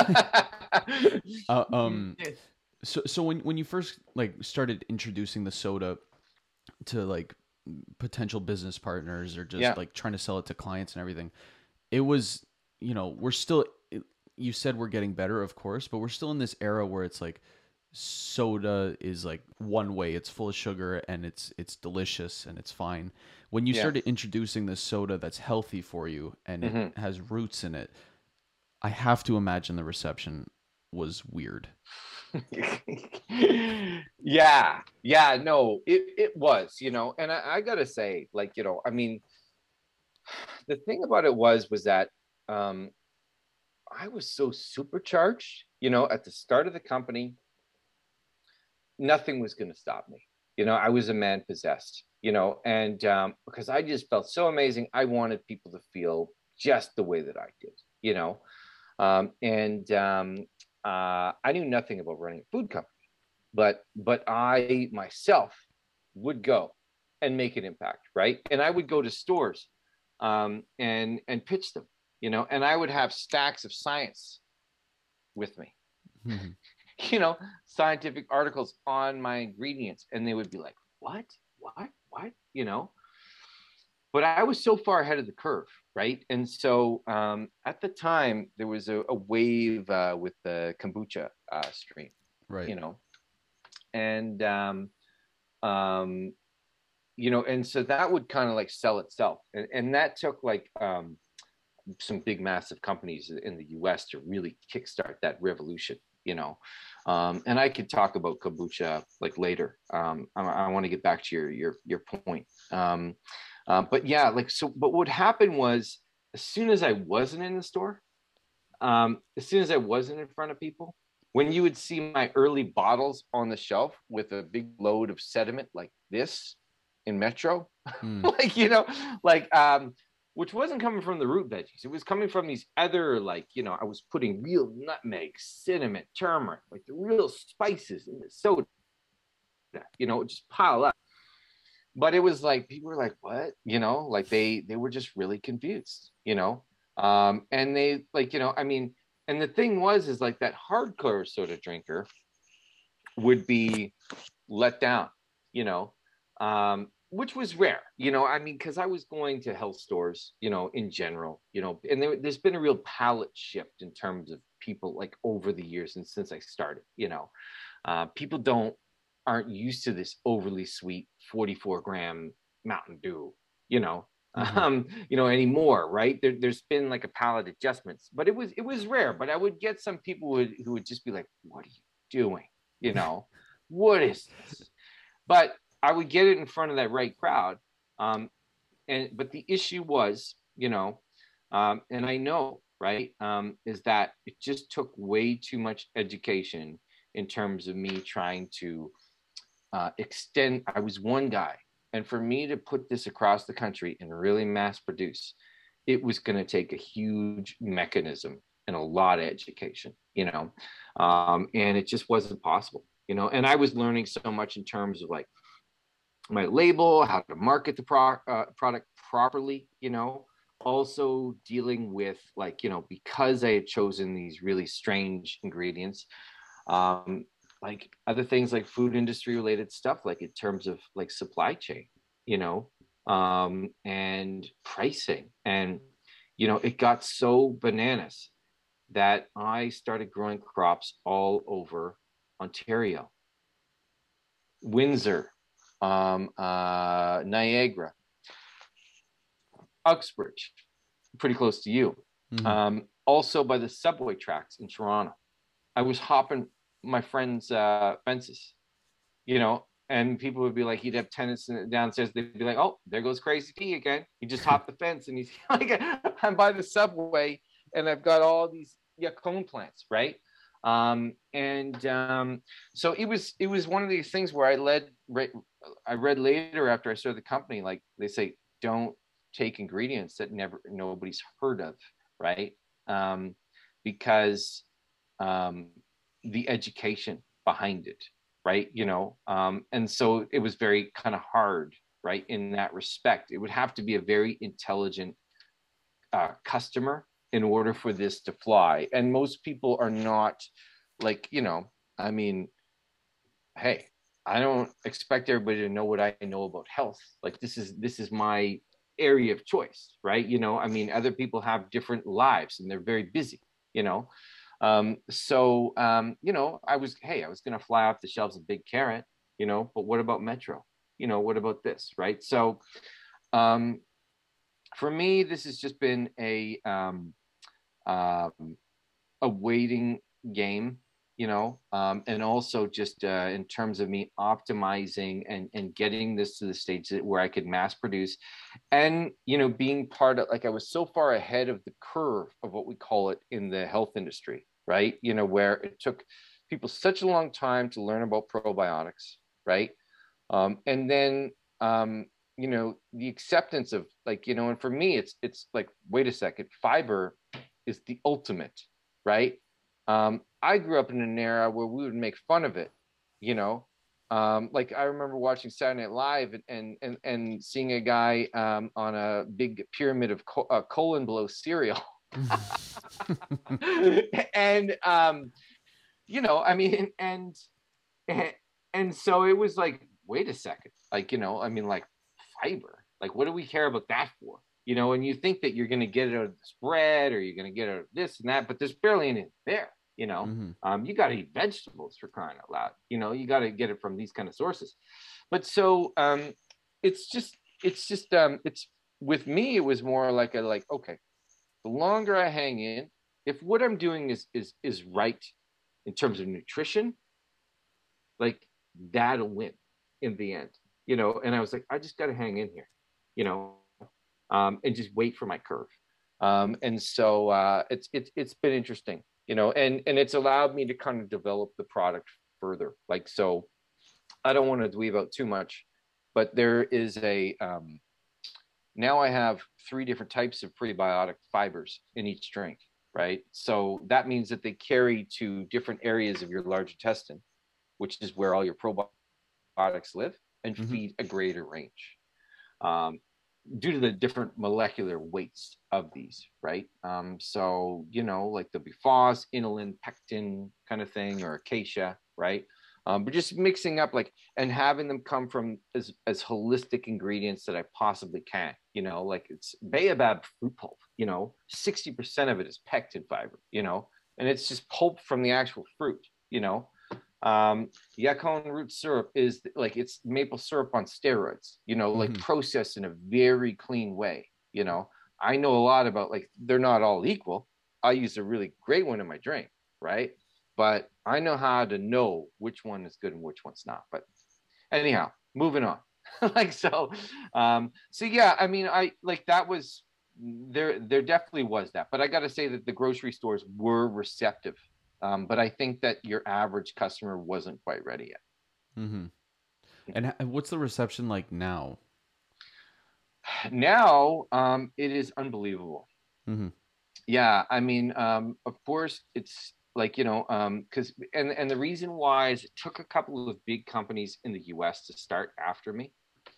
Uh, um, so so when when you first like started introducing the soda to like potential business partners, or just Yeah. like trying to sell it to clients and everything, it was, you know, we're still, you said we're getting better, of course, but we're still in this era where it's like soda is like one way, it's full of sugar and it's it's delicious and it's fine. When you Yeah. started introducing this soda that's healthy for you and it Mm-hmm. has roots in it, I have to imagine the reception was weird. yeah, yeah, no, it, it was, you know, and I, I gotta say, like, you know, I mean, the thing about it was, was that um, I was so supercharged, you know, at the start of the company, nothing was going to stop me. You know, I was a man possessed, you know, and um, because I just felt so amazing, I wanted people to feel just the way that I did, you know, um, and um, uh, I knew nothing about running a food company, but but I myself would go and make an impact, right? And I would go to stores um, and and pitch them, you know, and I would have stacks of science with me, Mm-hmm. you know, scientific articles on my ingredients, and they would be like, "What? What? What?" You know. But I was so far ahead of the curve, right? And so um, at the time, there was a, a wave uh, with the kombucha uh, stream, Right. you know, and um, um, you know, and so that would kind of like sell itself, and, and that took like um, some big massive companies in the U S to really kickstart that revolution, you know. Um, and I could talk about kombucha like later. Um, I, I want to get back to your your your point. Um, uh, but yeah, like so. But what happened was, as soon as I wasn't in the store, um, as soon as I wasn't in front of people, when you would see my early bottles on the shelf with a big load of sediment like this in Metro, Mm. like you know, like um, which wasn't coming from the root veggies. It was coming from these other, like, you know, I was putting real nutmeg, cinnamon, turmeric, like the real spices in the soda, you know, just pile up. But it was like people were like, what? You know, like they they were just really confused, you know. Um, and they like, you know, I mean, and the thing was is like that hardcore soda drinker would be let down, you know, um, which was rare, you know. I mean, because I was going to health stores, you know, in general, you know, and there, there's been a real palate shift in terms of people like over the years and since I started, you know, uh, people don't aren't used to this overly sweet forty-four gram Mountain Dew, you know, Mm-hmm. um, you know, anymore, right? There, there's been like a palate adjustments, but it was it was rare. But I would get some people who would, who would just be like, "What are you doing?" You know, what is this? But I would get it in front of that right crowd. Um, and but the issue was, you know, um, and I know, right, um, is that it just took way too much education in terms of me trying to uh, extend. I was one guy, and for me to put this across the country and really mass produce, it was going to take a huge mechanism and a lot of education, you know, um, and it just wasn't possible, you know. And I was learning so much in terms of like my label, how to market the pro- uh, product properly, you know, also dealing with like, you know, because I had chosen these really strange ingredients, um, like other things like food industry related stuff, like in terms of like supply chain, you know, um, and pricing. And, you know, it got so bananas that I started growing crops all over Ontario, Windsor, um, uh, Niagara, Uxbridge, pretty close to you. Mm-hmm. Um, also by the subway tracks in Toronto. I was hopping my friends' uh, fences, you know, and people would be like, he'd have tenants downstairs. They'd be like, oh, there goes Crazy T again. He just hopped the fence and he's like, I'm by the subway and I've got all these yacon plants, right? Um, and um, so it was it was one of these things where I led I read later after I started the company, like they say, don't take ingredients that never nobody's heard of, right? Um, because um, the education behind it, right? You know, um, and so it was very kind of hard, right? In that respect, it would have to be a very intelligent uh, customer in order for this to fly. And most people are not like, you know, I mean, hey, I don't expect everybody to know what I know about health. Like this is this is my area of choice, right? You know, I mean, other people have different lives and they're very busy, you know. Um, so um, you know, I was, hey, I was gonna fly off the shelves of Big Carrot, you know, but what about Metro? You know, what about this, right? So um, for me, this has just been a um, um, a waiting game, you know, um, and also just uh, in terms of me optimizing and and getting this to the stage that, where I could mass produce, and you know, being part of, like, I was so far ahead of the curve of what we call it in the health industry, right? You know, where it took people such a long time to learn about probiotics, right? Um, and then um, you know, the acceptance of, like, you know, and for me, it's it's like, wait a second, fiber is the ultimate, right? Um, I grew up in an era where we would make fun of it, you know. Um, like I remember watching Saturday Night Live and and and, and seeing a guy um, on a big pyramid of co- uh, colon below cereal, and um, you know, I mean, and and and so it was like, wait a second, like, you know, I mean, like, fiber, like, what do we care about that for? You know, and you think that you're going to get it out of this bread or you're going to get it out of this and that, but there's barely anything there. You know, Mm-hmm. um, you got to eat vegetables, for crying out loud. You know, you got to get it from these kind of sources. But so um, it's just, it's just, um, it's with me, it was more like a, like, okay, the longer I hang in, if what I'm doing is is is right in terms of nutrition, like, that'll win in the end, you know. And I was like, I just got to hang in here, you know, um, and just wait for my curve. Um, and so uh, it's it's it's been interesting, you know, and and it's allowed me to kind of develop the product further. Like, so I don't want to dweeb out too much, but there is a um, now I have three different types of prebiotic fibers in each drink, right? So that means that they carry to different areas of your large intestine, which is where all your probiotics live, and Mm-hmm. feed a greater range. Um, Due to the different molecular weights of these, right? Um, so, you know, like there'll be F O S, inulin, pectin kind of thing, or acacia, right? Um, but just mixing up, like, and having them come from as, as holistic ingredients that I possibly can, you know, like it's baobab fruit pulp, you know, sixty percent of it is pectin fiber, you know, and it's just pulp from the actual fruit, you know. Um, Yacon root syrup is like, it's maple syrup on steroids, you know, like Mm-hmm. processed in a very clean way. You know, I know a lot about, like, they're not all equal. I use a really great one in my drink, right? But I know how to know which one is good and which one's not. But anyhow, moving on. Like, so, um, so yeah, I mean, I like that was there, there definitely was that. But I got to say that the grocery stores were receptive. Um, but I think that your average customer wasn't quite ready yet. Mm-hmm. And h- what's the reception like now? Now, um, it is unbelievable. Mm-hmm. Yeah, I mean, um, of course, it's like, you know, um, because and and the reason why is it took a couple of big companies in the U S to start after me,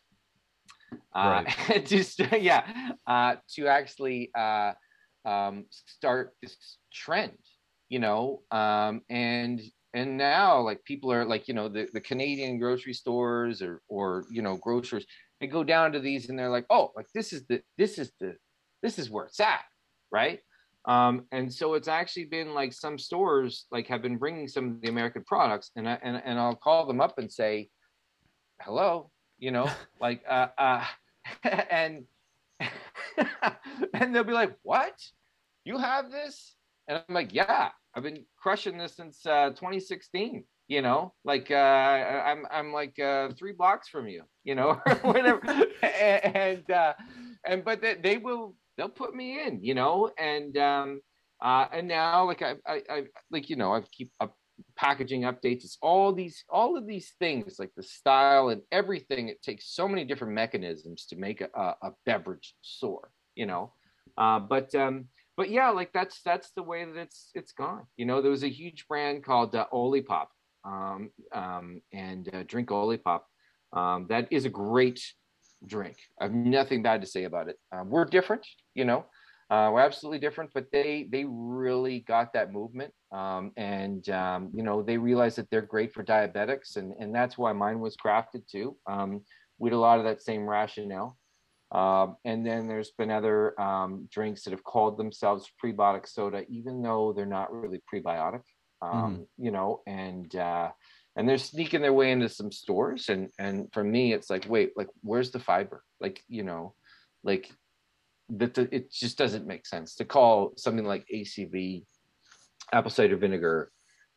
uh, Right. just yeah, uh, to actually uh, um, start this trend, you know, um, and and now, like, people are like, you know, the, the Canadian grocery stores, or or you know, grocers, they go down to these and they're like, oh, like, this is the this is the this is where it's at, right? Um, and so it's actually been like, some stores like have been bringing some of the American products, and I, and and I'll call them up and say, hello, you know, like, uh, uh, and and they'll be like, what? You have this? And I'm like, yeah, I've been crushing this since uh, twenty sixteen. You know, like, uh, I'm I'm like uh, three blocks from you, you know, or whatever. And uh, and but they, they will they'll put me in, you know, and um, uh, and now, like, I, I I like, you know, I keep up packaging updates. It's all these all of these things, like the style and everything. It takes so many different mechanisms to make a, a beverage soar, you know. Uh, but um, but yeah, like, that's that's the way that it's it's gone. You know, there was a huge brand called uh, Olipop, um, um, and uh, drink Olipop. Um, that is a great drink. I have nothing bad to say about it. Um, we're different, you know. Uh, we're absolutely different, but they they really got that movement, um, and um, you know, they realized that they're great for diabetics, and and that's why mine was crafted too. Um, with a lot of that same rationale. Um, and then there's been other um, drinks that have called themselves prebiotic soda, even though they're not really prebiotic. Mm-hmm. Um, you know, and uh, and they're sneaking their way into some stores. And and for me, it's like, wait, like, where's the fiber? Like, you know, like, that the, it just doesn't make sense to call something like A C V, apple cider vinegar,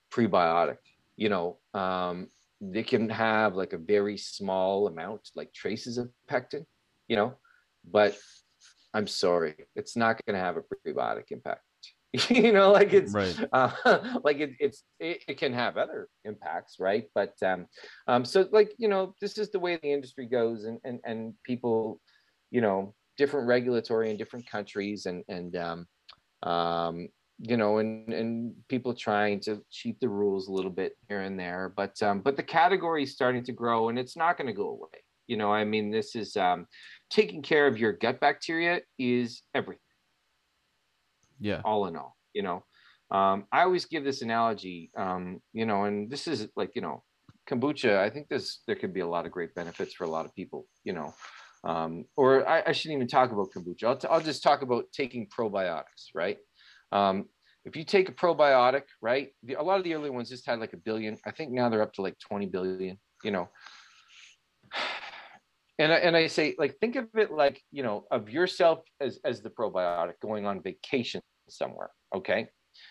prebiotic. You know, um, they can have like a very small amount, like traces of pectin, you know, but I'm sorry, it's not going to have a prebiotic impact. You know, like it's Right. uh, like it, it's it, it can have other impacts, right? But um, um, so like you know, this is the way the industry goes, and and and people, you know, different regulatory in different countries, and and um, um, you know, and and people trying to cheat the rules a little bit here and there, but um, but the category is starting to grow, and it's not going to go away. You know, I mean, this is um, taking care of your gut bacteria is everything, Yeah. all in all. You know, um, I always give this analogy, um, you know, and this is like you know, kombucha. I think this there could be a lot of great benefits for a lot of people. You know, um, or I, I shouldn't even talk about kombucha. I'll, t- I'll just talk about taking probiotics, right? Um, if you take a probiotic, right, the, a lot of the early ones just had like a billion. I think now they're up to like twenty billion, you know. And I, and I say, like, think of it like, you know, of yourself as, as the probiotic going on vacation somewhere, okay?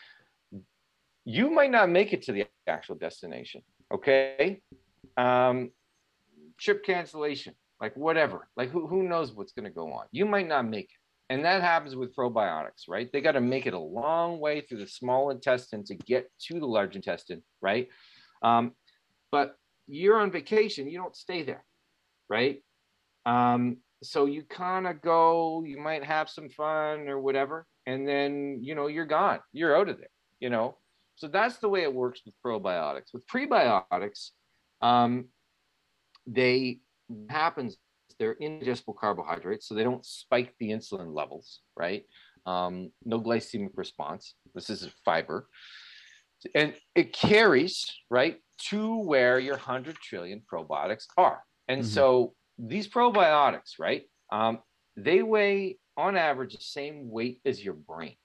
You might not make it to the actual destination, okay? Um, trip cancellation, like whatever, like who, who knows what's going to go on. You might not make it. And that happens with probiotics, right? They got to make it a long way through the small intestine to get to the large intestine, right? Um, but you're on vacation, you don't stay there, right? Um, so you kind of go, you might have some fun or whatever, and then, you know, you're gone, you're out of there, you know? So that's the way it works with probiotics. With prebiotics, um, they happens they're indigestible carbohydrates, so they don't spike the insulin levels, right? Um, no glycemic response. This is fiber, and it carries right to where your one hundred trillion probiotics are. And Mm-hmm. so these probiotics, right? Um, they weigh on average the same weight as your brain.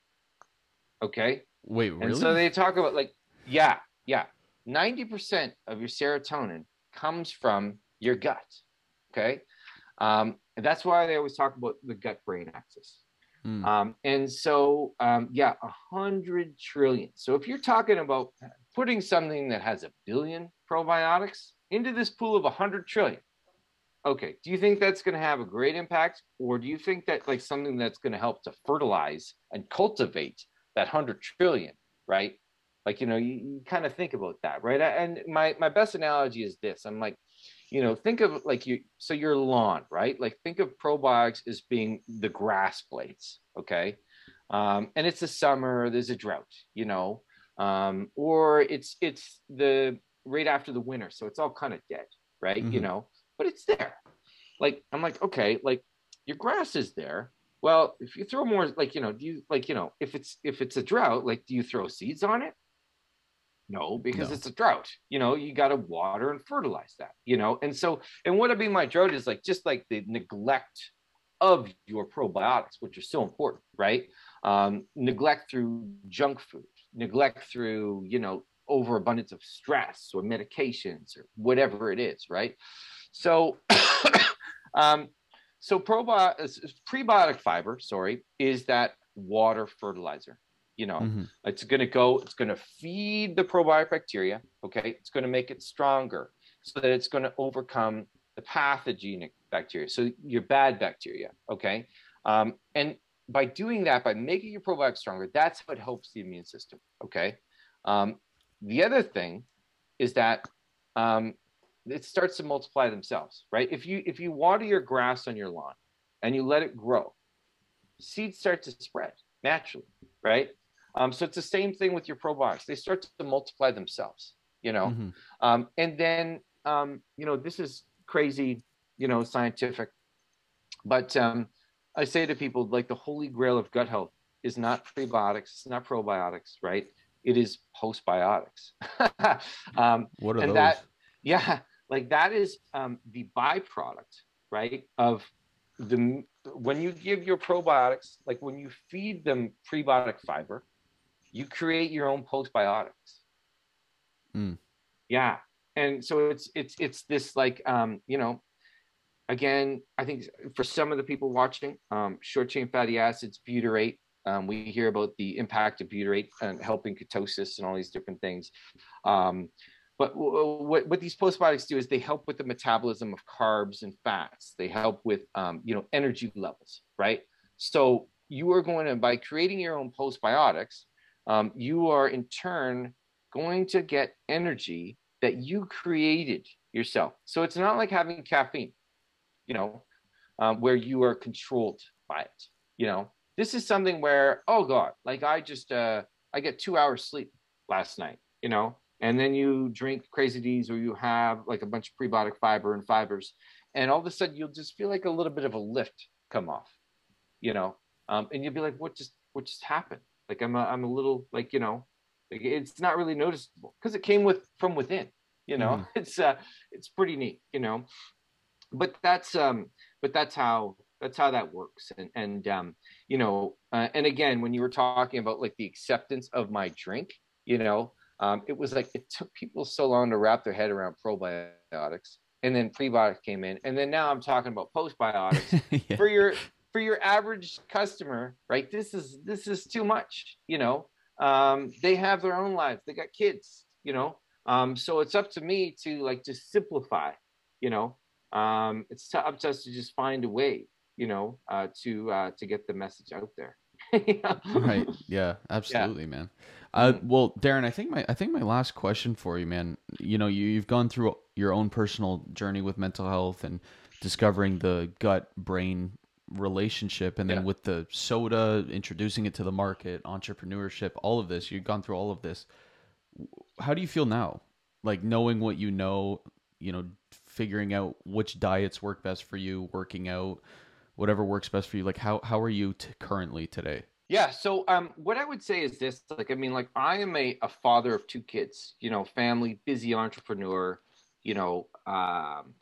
Okay. Wait, And so really? they talk about like, yeah, yeah, ninety percent of your serotonin comes from your gut. Okay. Um, and that's why they always talk about the gut brain axis. Mm. Um, and so, um, yeah, a hundred trillion. So if you're talking about putting something that has a billion probiotics into this pool of a hundred trillion, okay, do you think that's going to have a great impact, or do you think that like something that's going to help to fertilize and cultivate that hundred trillion, right? Like you know, you, you kind of think about that, right? And my my best analogy is this: I'm like, you know, think of like you, so your lawn, right? Like think of probiotics as being the grass blades, okay? Um, and it's the summer, there's a drought, you know, um, or it's it's the right after the winter, so it's all kind of dead, right? Mm-hmm. You know, but it's there. Like I'm like, okay, like your grass is there. Well, if you throw more, like you know, do you like you know, if it's if it's a drought, like do you throw seeds on it? No, because No. it's a drought. You know, you got to water and fertilize that, you know? And so, and what I mean by drought is like just like the neglect of your probiotics, which are so important, right? Um, neglect through junk food, neglect through, you know, overabundance of stress or medications or whatever it is, right? So, um, so probiotic, prebiotic fiber, sorry, is that water fertilizer. You know, Mm-hmm. it's going to go, it's going to feed the probiotic bacteria. Okay. It's going to make it stronger so that it's going to overcome the pathogenic bacteria. So your bad bacteria. Okay. Um, and by doing that, by making your probiotic stronger, that's what helps the immune system. Okay. Um, the other thing is that um, it starts to multiply themselves, right? If you if you water your grass on your lawn and you let it grow, seeds start to spread naturally, right? Um, so it's the same thing with your probiotics. They start to multiply themselves, you know, Mm-hmm. um, and then um, you know this is crazy, you know, scientific, but um, I say to people like the holy grail of gut health is not prebiotics, it's not probiotics, right? It is postbiotics, um, What are and those? that, yeah, like that is um, the byproduct, right, of the when you give your probiotics, like when you feed them prebiotic fiber, you create your own postbiotics. Mm. Yeah. And so it's it's it's this like um, you know, again, I think for some of the people watching, um, short chain fatty acids, butyrate, Um, we hear about the impact of butyrate and helping ketosis and all these different things. Um, but w- what, what these postbiotics do is they help with the metabolism of carbs and fats. They help with, um, you know, energy levels, right? So you are going to, by creating your own postbiotics, um, you are in turn going to get energy that you created yourself. So it's not like having caffeine, you know, um, where you are controlled by it. You know, this is something where, oh God, like I just, uh, I get two hours sleep last night, you know, and then you drink Crazy D's or you have like a bunch of prebiotic fiber and fibers, and all of a sudden you'll just feel like a little bit of a lift come off, you know, um, and you'll be like, what just, what just happened? Like I'm, a, I'm a little like, you know, like it's not really noticeable because it came with from within, you know. Mm-hmm. It's, uh, it's pretty neat, you know. But that's, um, but that's how that's how that works. And and um, you know, uh, and again, when you were talking about like the acceptance of my drink, you know, um, it was like it took people so long to wrap their head around probiotics, and then prebiotics came in, and then now I'm talking about postbiotics yeah. for your for your average customer, right? This is this is too much, you know. Um, they have their own lives, they got kids, you know. Um, so it's up to me to like just simplify, you know. Um, it's t- up to us to just find a way, you know, uh, to uh, to get the message out there. Right. Yeah. Absolutely, yeah. man. Uh, mm-hmm. Well, Darren, I think my I think my last question for you, man. You know, you, you've gone through your own personal journey with mental health and discovering the gut brain relationship, and then yeah. with the soda, introducing it to the market, entrepreneurship, all of this. You've gone through all of this. How do you feel now? Like knowing what you know, you know, figuring out which diets work best for you, working out, whatever works best for you. Like how, how are you t- currently today? Yeah. So, um, what I would say is this, like, I mean, like I am a, a father of two kids, you know, family, busy entrepreneur, you know, um,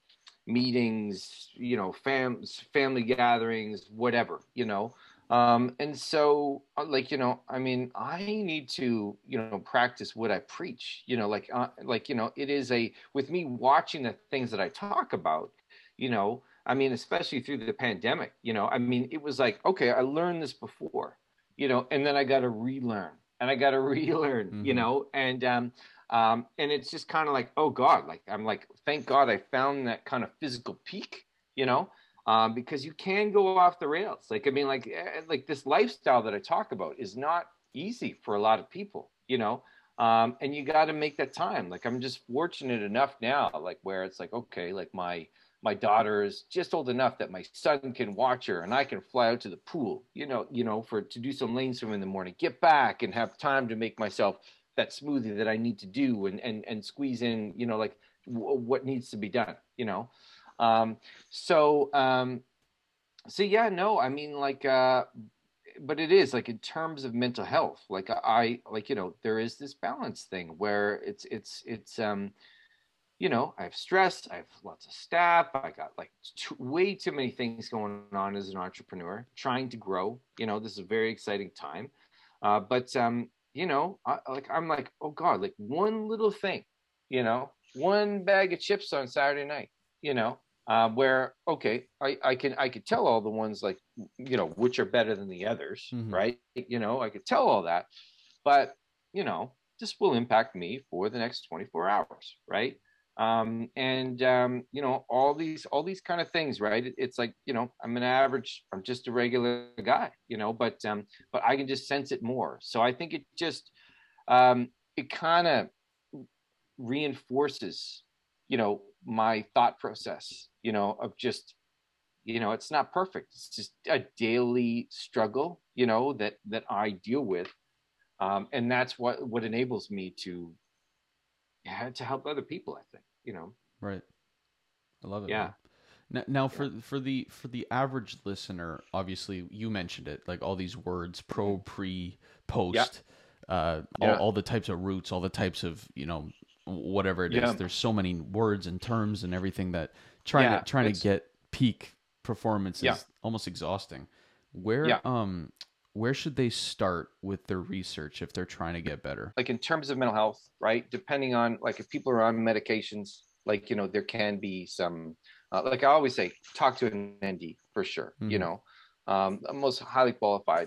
meetings, you know, fam family gatherings, whatever, you know. Um, and so like, you know, I mean, I need to, you know, practice what I preach, you know, like, uh, like, you know, it is a, with me watching the things that I talk about, you know, I mean, especially through the pandemic, you know, I mean, it was like, okay, I learned this before, you know, and then I got to relearn and I got to relearn, mm-hmm. you know, and, um, um, and it's just kind of like, oh God, like, I'm like, thank God I found that kind of physical peak, you know, um, because you can go off the rails. Like, I mean, like, like this lifestyle that I talk about is not easy for a lot of people, you know, um, and you got to make that time. Like, I'm just fortunate enough now, like where it's like, okay, like my, my daughter is just old enough that my son can watch her and I can fly out to the pool, you know, you know, for, to do some lane swim in the morning, get back and have time to make myself that smoothie that I need to do and, and, and squeeze in, you know, like w- what needs to be done, you know? Um, so, um, so yeah, no, I mean like, uh, but it is like in terms of mental health, like I, like, you know, there is this balance thing where it's, it's, it's, um, you know, I have stress, I have lots of staff, I got like too, way too many things going on as an entrepreneur, trying to grow, you know, this is a very exciting time. Uh, but, um, you know, I, like, I'm like, oh God, like one little thing, you know, one bag of chips on Saturday night, you know, uh, where, okay, I, I can, I could tell all the ones like, you know, which are better than the others, mm-hmm. right? You know, I could tell all that, but, you know, this will impact me for the next twenty-four hours, right? Um, and, um, you know, all these, all these kind of things, right? It, it's like, you know, I'm an average, I'm just a regular guy, you know, but, um, but I can just sense it more. So I think it just, um, it kind of reinforces, you know, my thought process, you know, of just, you know, it's not perfect. It's just a daily struggle, you know, that, that I deal with. Um, and that's what, what enables me to, yeah, to help other people, I think, you know. Right. I love it. Yeah. Man. Now, now for yeah. for the for the average listener, obviously you mentioned it, like all these words, pro, pre, post, yeah. uh, yeah. all all the types of roots, all the types of, you know, whatever it yeah. is. There's so many words and terms and everything that trying yeah, to trying to get peak performance is yeah. almost exhausting. Where yeah. um where should they start with their research if they're trying to get better? Like in terms of mental health, right? Depending on like if people are on medications, like, you know, there can be some, uh, like I always say, talk to an N D for sure, mm-hmm. you know, um, most highly qualified.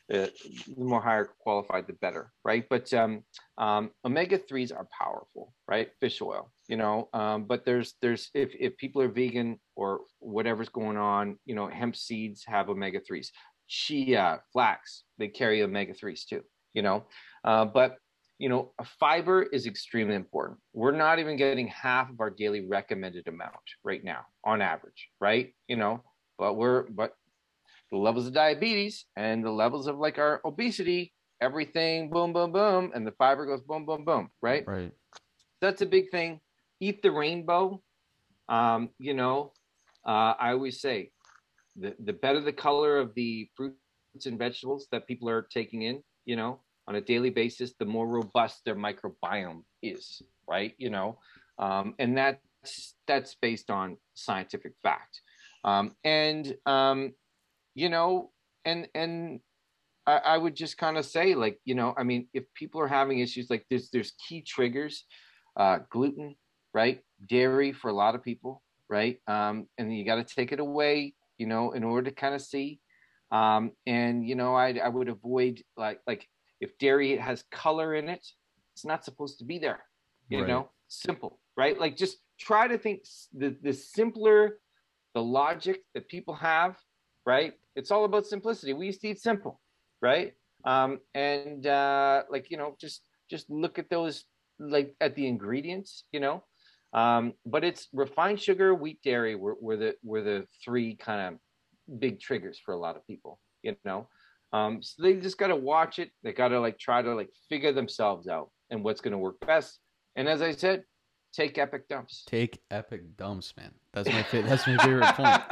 uh, the more higher qualified, the better, right? But um, um, omega threes are powerful, right? Fish oil, you know. Um, but there's there's if if people are vegan or whatever's going on, you know, hemp seeds have omega threes. Chia, flax, they carry omega threes too, you know. Uh, but you know, fiber is extremely important. We're not even getting half of our daily recommended amount right now on average, right? You know, but we're but the levels of diabetes and the levels of like our obesity, everything boom, boom, boom, and the fiber goes boom, boom, boom, right? Right. That's a big thing. Eat the rainbow. Um, you know, uh, I always say the, the better the color of the fruits and vegetables that people are taking in, you know, on a daily basis, the more robust their microbiome is, right? You know, um, and that's that's based on scientific fact. Um, and um, you know, and and I, I would just kind of say, like, you know, I mean, if people are having issues like this, there's key triggers, uh, gluten, right? Dairy for a lot of people, right? Um, and you got to take it away, you know, in order to kind of see. Um, and you know, I I would avoid like like if dairy has color in it, it's not supposed to be there. You Right. know, simple, right? Like just try to think the the simpler the logic that people have, right? It's all about simplicity. We used to eat simple, right? Um, and uh, like you know, just just look at those like at the ingredients, you know. Um, but it's refined sugar, wheat, dairy were, were the were the three kind of big triggers for a lot of people, you know. Um, so they just got to watch it. They got to like try to like figure themselves out and what's going to work best. And as I said, take epic dumps. Take epic dumps, man. That's my fa- that's my favorite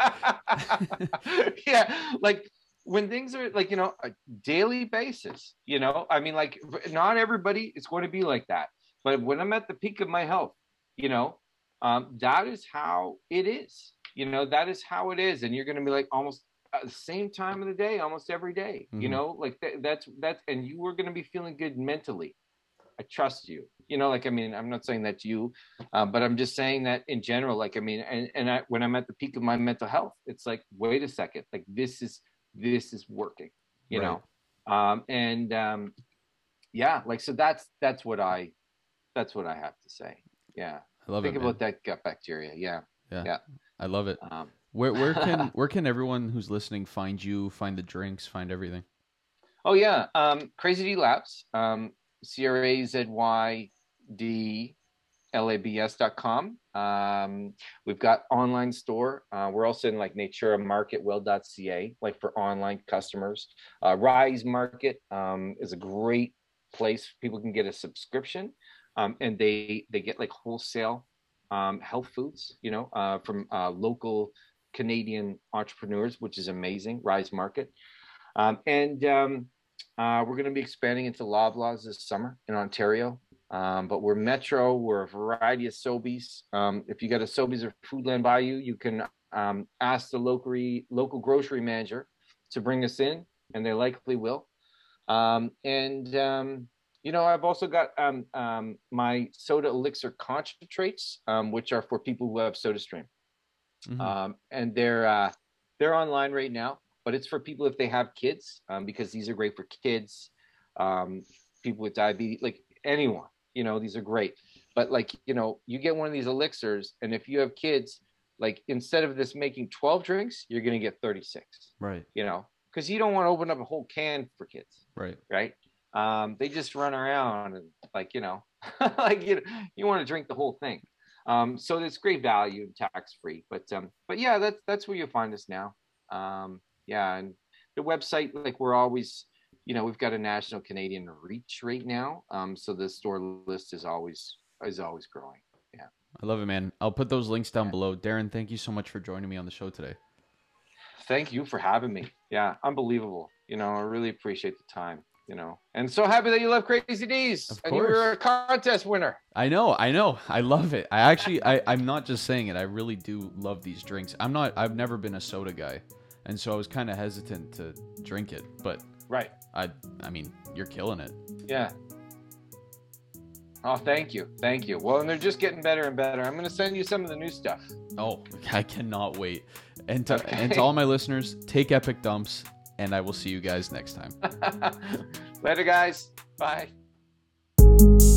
point. Yeah, like when things are like you know a daily basis. You know, I mean, like not everybody is going to be like that. But when I'm at the peak of my health, you know, um, that is how it is. You know, that is how it is, and you're going to be like almost at the same time of the day, almost every day. Mm-hmm. You know, like th- that's that's, and you are going to be feeling good mentally. I trust you. You know, like, I mean, I'm not saying that to you, uh, but I'm just saying that in general, like, I mean, and, and I, when I'm at the peak of my mental health, it's like, wait a second, like this is, this is working, you right. know? Um, and um, yeah, like, so that's, that's what I, that's what I have to say. Yeah. I love Think it, about man. That gut bacteria. Yeah. Yeah. Yeah. I love it. Um, where, where can, where can everyone who's listening find you, find the drinks, find everything? Oh yeah. Um, Crazy D Labs. Um, C R A Z Y D L A B S dot com. Um, we've got online store. Uh, we're also in like Natura Market, well dot c a, like for online customers. Uh, Rise Market um, is a great place. People can get a subscription um, and they they get like wholesale um, health foods, you know, uh, from uh, local Canadian entrepreneurs, which is amazing. Rise Market. Um, and um, Uh, we're going to be expanding into Loblaws this summer in Ontario, um, but we're Metro. We're a variety of Sobeys. Um, if you got a Sobeys or Foodland by you, you can um, ask the local local grocery manager to bring us in, and they likely will. Um, and um, you know, I've also got um, um, my soda elixir concentrates, um, which are for people who have SodaStream, mm-hmm. um, and they're uh, they're online right now. But it's for people if they have kids, um, because these are great for kids, um, people with diabetes, like anyone, you know, these are great. But like, you know, you get one of these elixirs, and if you have kids, like instead of this making twelve drinks, you're going to get thirty-six. Right. You know, because you don't want to open up a whole can for kids. Right. Right. Um, they just run around and like, you know, like, you know, you want to drink the whole thing. Um, so it's great value and tax free. But um, but yeah, that's that's where you'll find us now. Um, Yeah, and the website, like we're always, you know, we've got a national Canadian reach right now. Um, so the store list is always is always growing. Yeah, I love it, man. I'll put those links down yeah. below. Darren, thank you so much for joining me on the show today. Thank you for having me. Yeah, unbelievable. You know, I really appreciate the time. You know, and so happy that you love Crazy D's. Of and course. you were a contest winner. I know, I know. I love it. I actually, I, I'm not just saying it. I really do love these drinks. I'm not. I've never been a soda guy. And so I was kind of hesitant to drink it, but right. I, I mean, you're killing it. Yeah. Oh, thank you, thank you. Well, and they're just getting better and better. I'm going to send you some of the new stuff. Oh, I cannot wait. And to, okay. and to all my listeners, take epic dumps. and I will see you guys next time. Later, guys. Bye.